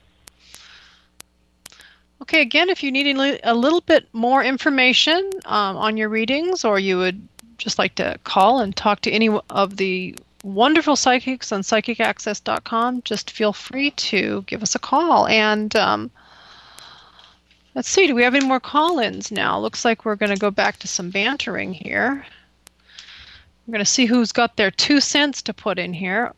Okay, again, if you need a little bit more information on your readings, or you would just like to call and talk to any of the wonderful psychics on psychicaccess.com, just feel free to give us a call. And let's see, do we have any more call-ins now? Looks like we're going to go back to some bantering here. We're going to see who's got their 2 cents to put in here.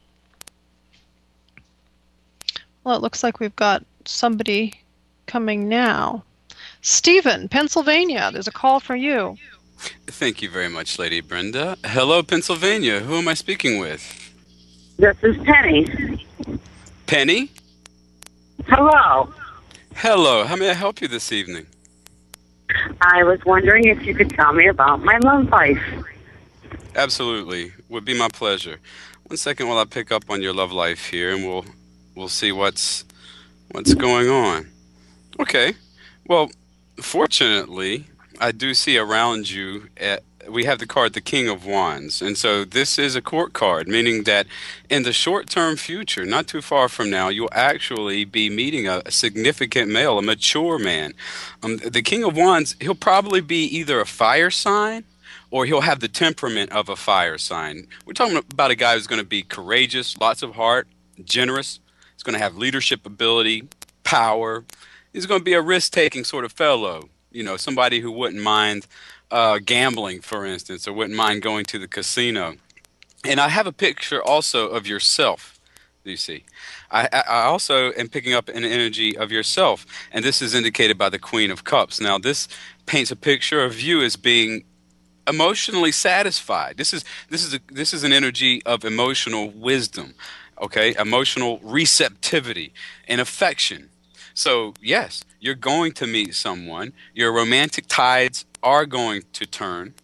Well, it looks like we've got somebody coming now. Stephen, Pennsylvania, there's a call for you. Thank you very much, Lady Brenda. Hello, Pennsylvania. Who am I speaking with? This is Penny. Penny? Hello. Hello. How may I help you this evening? I was wondering if you could tell me about my love life. Absolutely. Would be my pleasure. 1 second while I pick up on your love life here, and we'll see what's going on. Okay. Well, fortunately, I do see around you we have the card the King of Wands, and so this is a court card, meaning that in the short-term future, not too far from now, you'll actually be meeting a significant male, a mature man. The King of Wands, he'll probably be either a fire sign or he'll have the temperament of a fire sign. We're talking about a guy who's going to be courageous, lots of heart, generous. He's going to have leadership ability, power. He's going to be a risk-taking sort of fellow, somebody who wouldn't mind gambling, for instance, or wouldn't mind going to the casino. And I have a picture also of yourself, you see. I also am picking up an energy of yourself, and this is indicated by the Queen of Cups. Now, this paints a picture of you as being emotionally satisfied. This is an energy of emotional wisdom, okay? Emotional receptivity and affection. So, yes, you're going to meet someone. Your romantic tides are going to turn,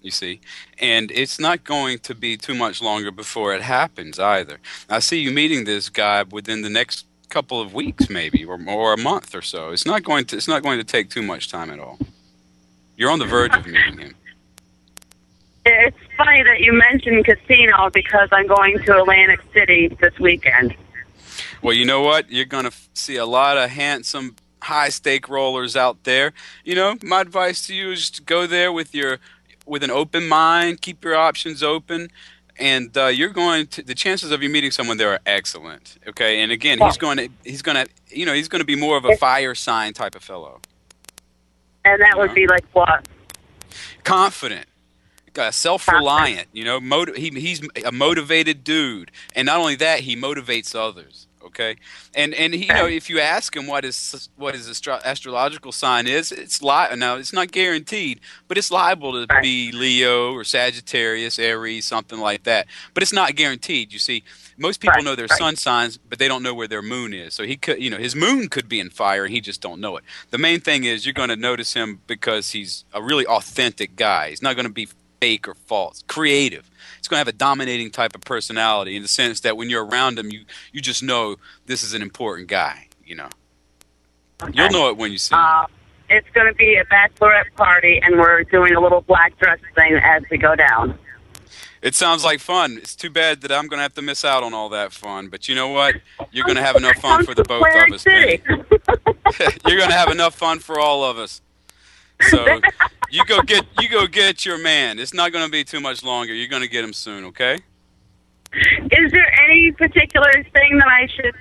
You see, and it's not going to be too much longer before it happens either. I see you meeting this guy within the next couple of weeks, maybe, or a month or so. It's not going to take too much time at all. You're on the verge of meeting him. It's funny that you mentioned casino because I'm going to Atlantic City this weekend. Well, you know what? You're going to see a lot of handsome, high-stake rollers out there. You know, my advice to you is to go there with an open mind, keep your options open, and the chances of you meeting someone there are excellent. Okay, and again, he's going to be more of a fire sign type of fellow. And that would be like what? Confident. Self-reliant, you know, he's a motivated dude, and not only that, he motivates others. Okay, and he, you know, if you ask him what his astrological sign is, now it's not guaranteed, but it's liable to be Leo or Sagittarius, Aries, something like that. But it's not guaranteed. You see, most people know their sun signs, but they don't know where their moon is. So he could, you know, his moon could be in fire, and he just don't know it. The main thing is you're going to notice him because he's a really authentic guy. He's not going to be fake or false, creative. It's going to have a dominating type of personality in the sense that when you're around him, you just know this is an important guy, you know. Okay. You'll know it when you see him. It's going to be a bachelorette party, and we're doing a little black dress thing as we go down. It sounds like fun. It's too bad that I'm going to have to miss out on all that fun. But you know what? You're going to have enough fun for the both of us. You're going to have enough fun for all of us. So you go get your man. It's not going to be too much longer. You're going to get him soon, okay? Is there any particular thing that I should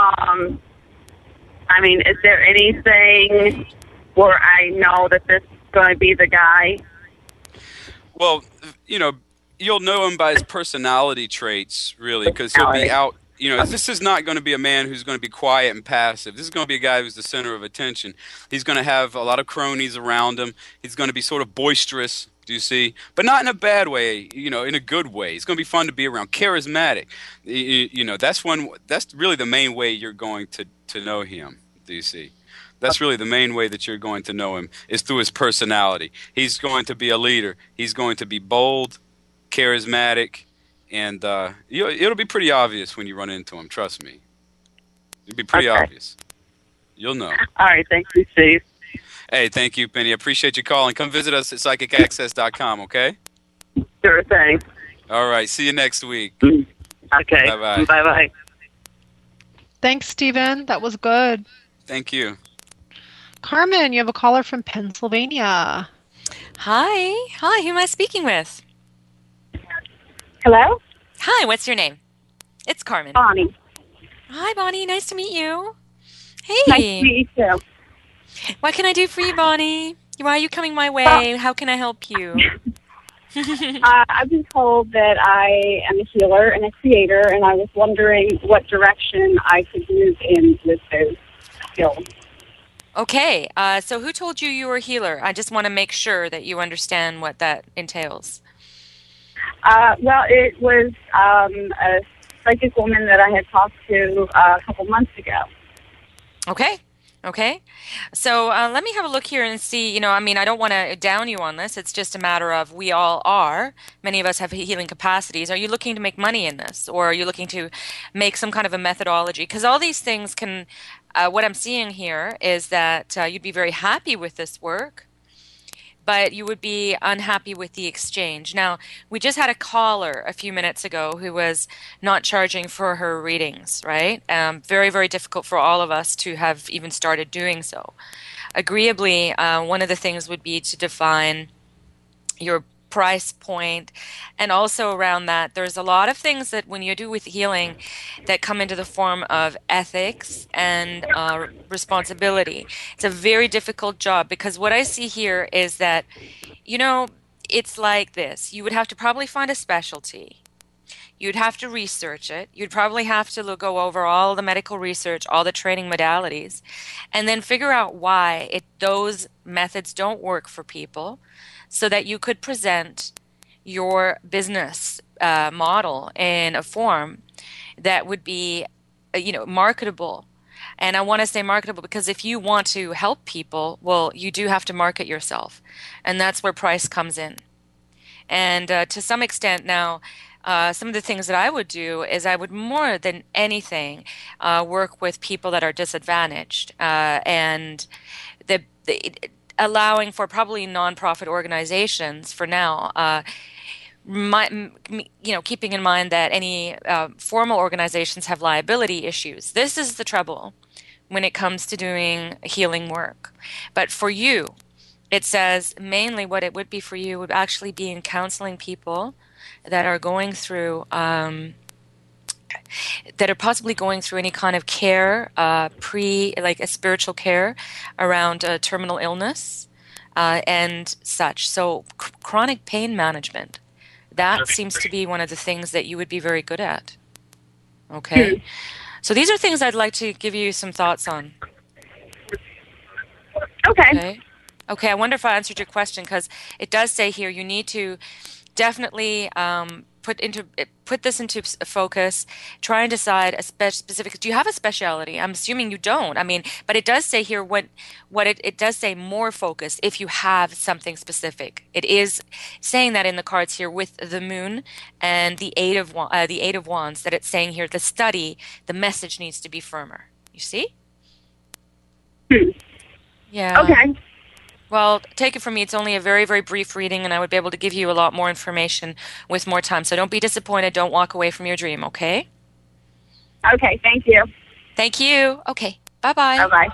is there anything where I know that this is going to be the guy? Well, you know, you'll know him by his personality traits, really, because he'll be out. You know, this is not going to be a man who's going to be quiet and passive. This is going to be a guy who's the center of attention. He's going to have a lot of cronies around him. He's going to be sort of boisterous, do you see? But not in a bad way, you know, in a good way. It's going to be fun to be around. Charismatic. You know, that's really the main way you're going to know him, do you see? That's really the main way that you're going to know him is through his personality. He's going to be a leader. He's going to be bold, charismatic, and it'll be pretty obvious when you run into him. Trust me. It'll be pretty obvious. You'll know. All right. Thank you, Steve. Hey, thank you, Penny. I appreciate you calling. Come visit us at psychicaccess.com, okay? Sure thing. All right. See you next week. Okay. Bye-bye. Bye-bye. Thanks, Stephen. That was good. Thank you. Carmen, you have a caller from Pennsylvania. Hi. Who am I speaking with? Hello? Hi, what's your name? It's Carmen. Bonnie. Hi, Bonnie. Nice to meet you. Hey. Nice to meet you, too. What can I do for you, Bonnie? Why are you coming my way? How can I help you? I've been told that I am a healer and a creator, and I was wondering what direction I could move in with those skills. Okay. So who told you you were a healer? I just want to make sure that you understand what that entails. Well, it was a psychic woman that I had talked to a couple months ago. Okay. So let me have a look here and see, I don't want to down you on this. It's just a matter of we all are. Many of us have healing capacities. Are you looking to make money in this? Or are you looking to make some kind of a methodology? Because all these things can, what I'm seeing here is that you'd be very happy with this work, but you would be unhappy with the exchange. Now, we just had a caller a few minutes ago who was not charging for her readings, right? Very, very difficult for all of us to have even started doing so. Agreeably, one of the things would be to define your price point, and also around that, there's a lot of things that when you do with healing that come into the form of ethics and responsibility. It's a very difficult job because what I see here is that, it's like this. You would have to probably find a specialty. You'd have to research it. You'd probably have to go over all the medical research, all the training modalities, and then figure out why those methods don't work for people, so that you could present your business model in a form that would be, marketable. And I want to say marketable because if you want to help people, well, you do have to market yourself. And that's where price comes in. And to some extent now, some of the things that I would do is I would more than anything work with people that are disadvantaged and allowing for probably nonprofit organizations for now. Keeping in mind that any formal organizations have liability issues. This is the trouble when it comes to doing healing work. But for you, it says mainly what it would be for you would actually be in counseling people that are going through, that are possibly going through any kind of care, like a spiritual care around terminal illness and such. So chronic pain management, that seems to be one of the things that you would be very good at. Okay? So these are things I'd like to give you some thoughts on. Okay. Okay, I wonder if I answered your question, because it does say here you need to definitely put this into focus. Try and decide a specific. Do you have a specialty? I'm assuming you don't. I mean, but it does say here it does say more focus if you have something specific. It is saying that in the cards here with the moon and the eight of wands, that it's saying here the message needs to be firmer. You see? Yeah. Okay. Well, take it from me, it's only a very, very brief reading, and I would be able to give you a lot more information with more time. So don't be disappointed. Don't walk away from your dream, okay? Okay, thank you. Thank you. Okay, bye-bye. Bye-bye.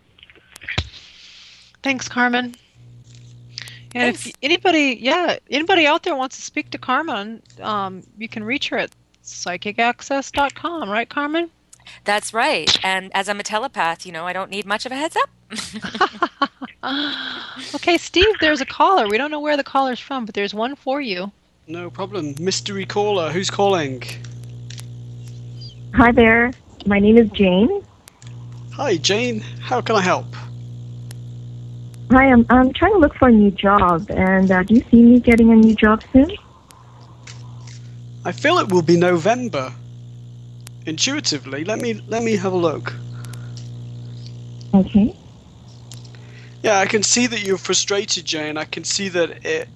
Thanks, Carmen. And Thanks. if anybody out there wants to speak to Carmen, you can reach her at psychicaccess.com, right, Carmen? That's right. And as I'm a telepath, I don't need much of a heads up. Okay, Steve, there's a caller. We don't know where the caller's from, but there's one for you. No problem. Mystery caller. Who's calling? Hi there. My name is Jane. Hi, Jane. How can I help? Hi, I'm trying to look for a new job, and do you see me getting a new job soon? I feel it will be November. Intuitively, let me have a look. Okay. Yeah, I can see that you're frustrated, Jane. I can see that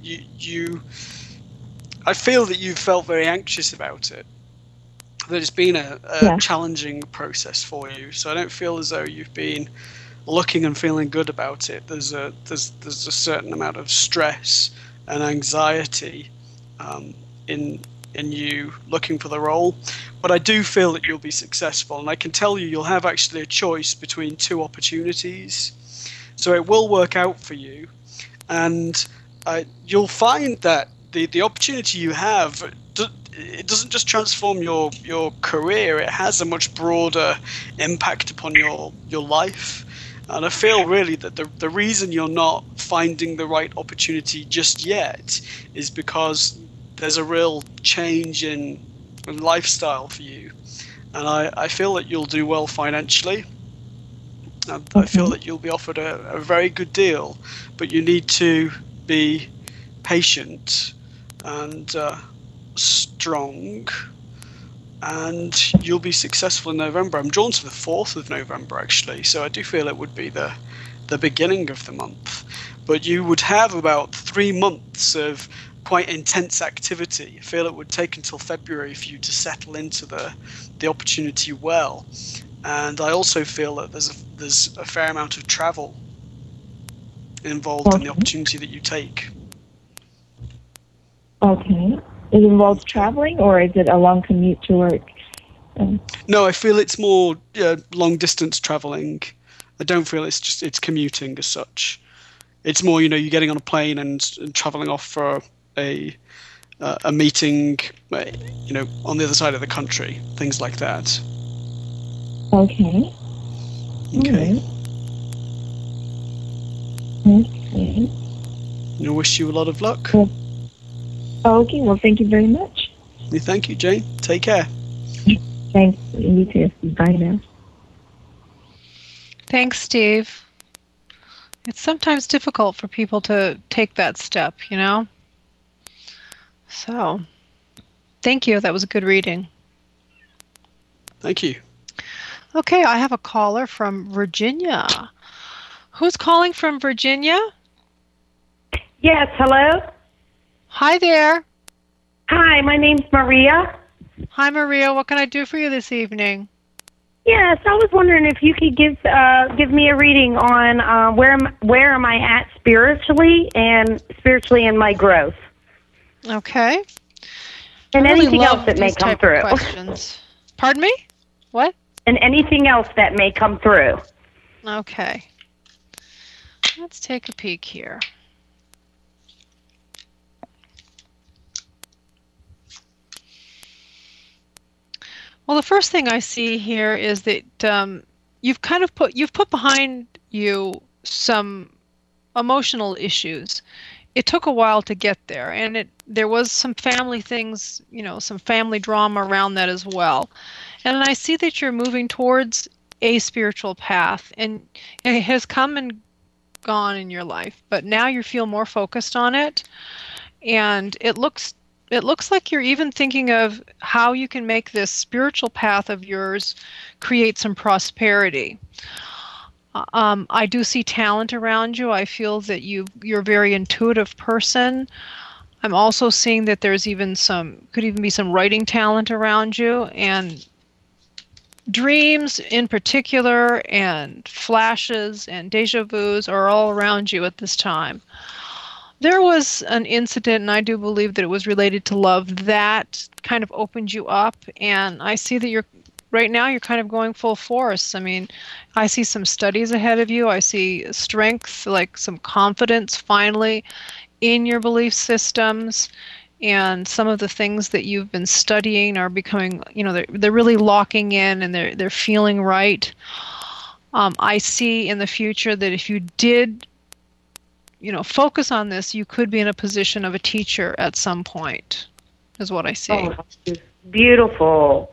I feel that you've felt very anxious about it. That it's been a challenging process for you. So I don't feel as though you've been looking and feeling good about it. There's a certain amount of stress and anxiety in you looking for the role. But I do feel that you'll be successful, and I can tell you'll have actually a choice between two opportunities. So it will work out for you, and you'll find that the opportunity you have, it doesn't just transform your career, it has a much broader impact upon your life. And I feel really that the reason you're not finding the right opportunity just yet is because there's a real change in lifestyle for you. And I feel that you'll do well financially. I feel that you'll be offered a very good deal, but you need to be patient and strong, and you'll be successful in November. I'm drawn to the 4th of November, actually, so I do feel it would be the beginning of the month. But you would have about 3 months of quite intense activity. I feel it would take until February for you to settle into the opportunity well. And I also feel that there's a fair amount of travel involved in the opportunity that you take. Okay. It involves traveling, or is it a long commute to work? No, I feel it's more long distance traveling. I don't feel it's commuting as such. It's more, you're getting on a plane and traveling off for a meeting, on the other side of the country, things like that. Okay. Okay. Okay. I wish you a lot of luck. Okay, well, thank you very much. Thank you, Jane. Take care. Thanks. You too. Bye now. Thanks, Steve. It's sometimes difficult for people to take that step, So, thank you. That was a good reading. Thank you. Okay, I have a caller from Virginia. Who's calling from Virginia? Yes, hello? Hi there. Hi, my name's Maria. Hi, Maria. What can I do for you this evening? Yes, I was wondering if you could give me a reading on where am I at spiritually in my growth. Okay. And really anything else that may come through. Questions. Pardon me? What? And anything else that may come through. Okay. Let's take a peek here. Well, the first thing I see here is that you've put behind you some emotional issues. It took a while to get there, and there was some family things, some family drama around that as well. And I see that you're moving towards a spiritual path, and it has come and gone in your life, but now you feel more focused on it, and it looks like you're even thinking of how you can make this spiritual path of yours create some prosperity. I do see talent around you. I feel that you're a very intuitive person. I'm also seeing that there's could even be some writing talent around you, and dreams in particular, and flashes and deja vus are all around you at this time. There was an incident, and I do believe that it was related to love, that kind of opened you up, and I see that right now you're kind of going full force. I mean, I see some studies ahead of you. I see strength, like some confidence finally in your belief systems, and some of the things that you've been studying are becoming, they're really locking in, and they're feeling right. I see in the future that if you did focus on this, you could be in a position of a teacher at some point, is what I see. Oh, beautiful.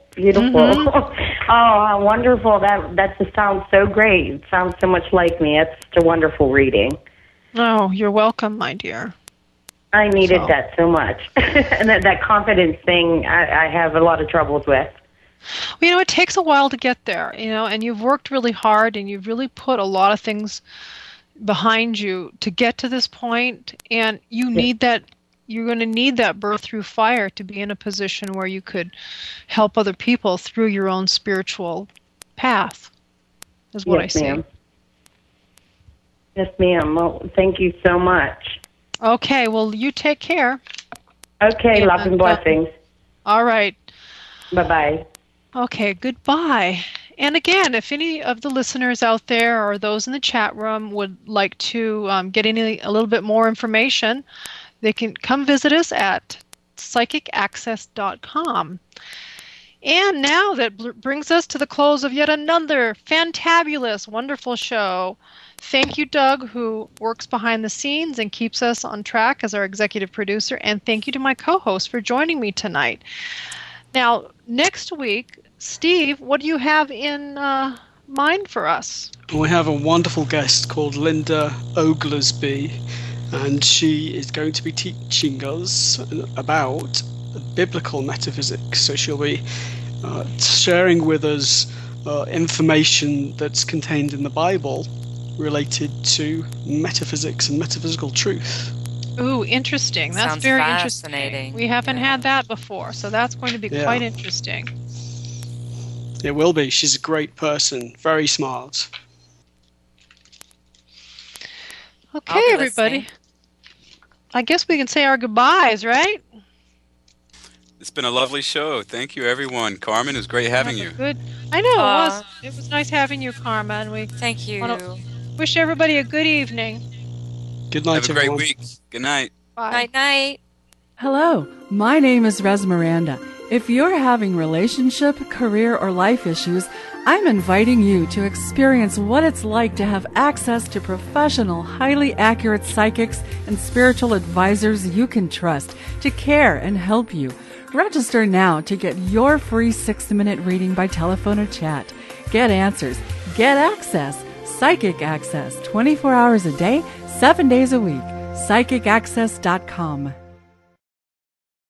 Oh, wonderful. That just sounds so great. It sounds so much like me. It's such a wonderful reading. Oh, you're welcome, my dear. I needed that so much. And that confidence thing, I have a lot of troubles with. Well, it takes a while to get there, and you've worked really hard, and you've really put a lot of things behind you to get to this point, and you need that. You're going to need that birth through fire to be in a position where you could help other people through your own spiritual path, is what I see. Ma'am. Yes, ma'am. Well, thank you so much. Okay, well, you take care. Okay, love and blessings. All right. Bye-bye. Okay, goodbye. And again, if any of the listeners out there or those in the chat room would like to get a little bit more information, they can come visit us at psychicaccess.com. And now that brings us to the close of yet another fantabulous, wonderful show. Thank you, Doug, who works behind the scenes and keeps us on track as our executive producer. And thank you to my co-host for joining me tonight. Now, next week, Steve, what do you have in mind for us? We have a wonderful guest called Linda Oglesby, and she is going to be teaching us about biblical metaphysics. So she'll be sharing with us information that's contained in the Bible related to metaphysics and metaphysical truth. Ooh, interesting. That's Sounds very fascinating. Interesting. We haven't had that before, so that's going to be quite interesting. It will be. She's a great person, very smart. Okay, everybody. Listening. I guess we can say our goodbyes, right? It's been a lovely show. Thank you, everyone. Carmen, it was great having you. Good. I know it was. It was nice having you, Carmen. Thank you. Wish everybody a good evening. Good night, everyone. Have a great week. Good night. Bye. Night. Hello, my name is Rez Miranda. If you're having relationship, career, or life issues, I'm inviting you to experience what it's like to have access to professional, highly accurate psychics and spiritual advisors you can trust to care and help you. Register now to get your free 60-minute reading by telephone or chat. Get answers. Get access. Psychic Access, 24 hours a day, 7 days a week. PsychicAccess.com.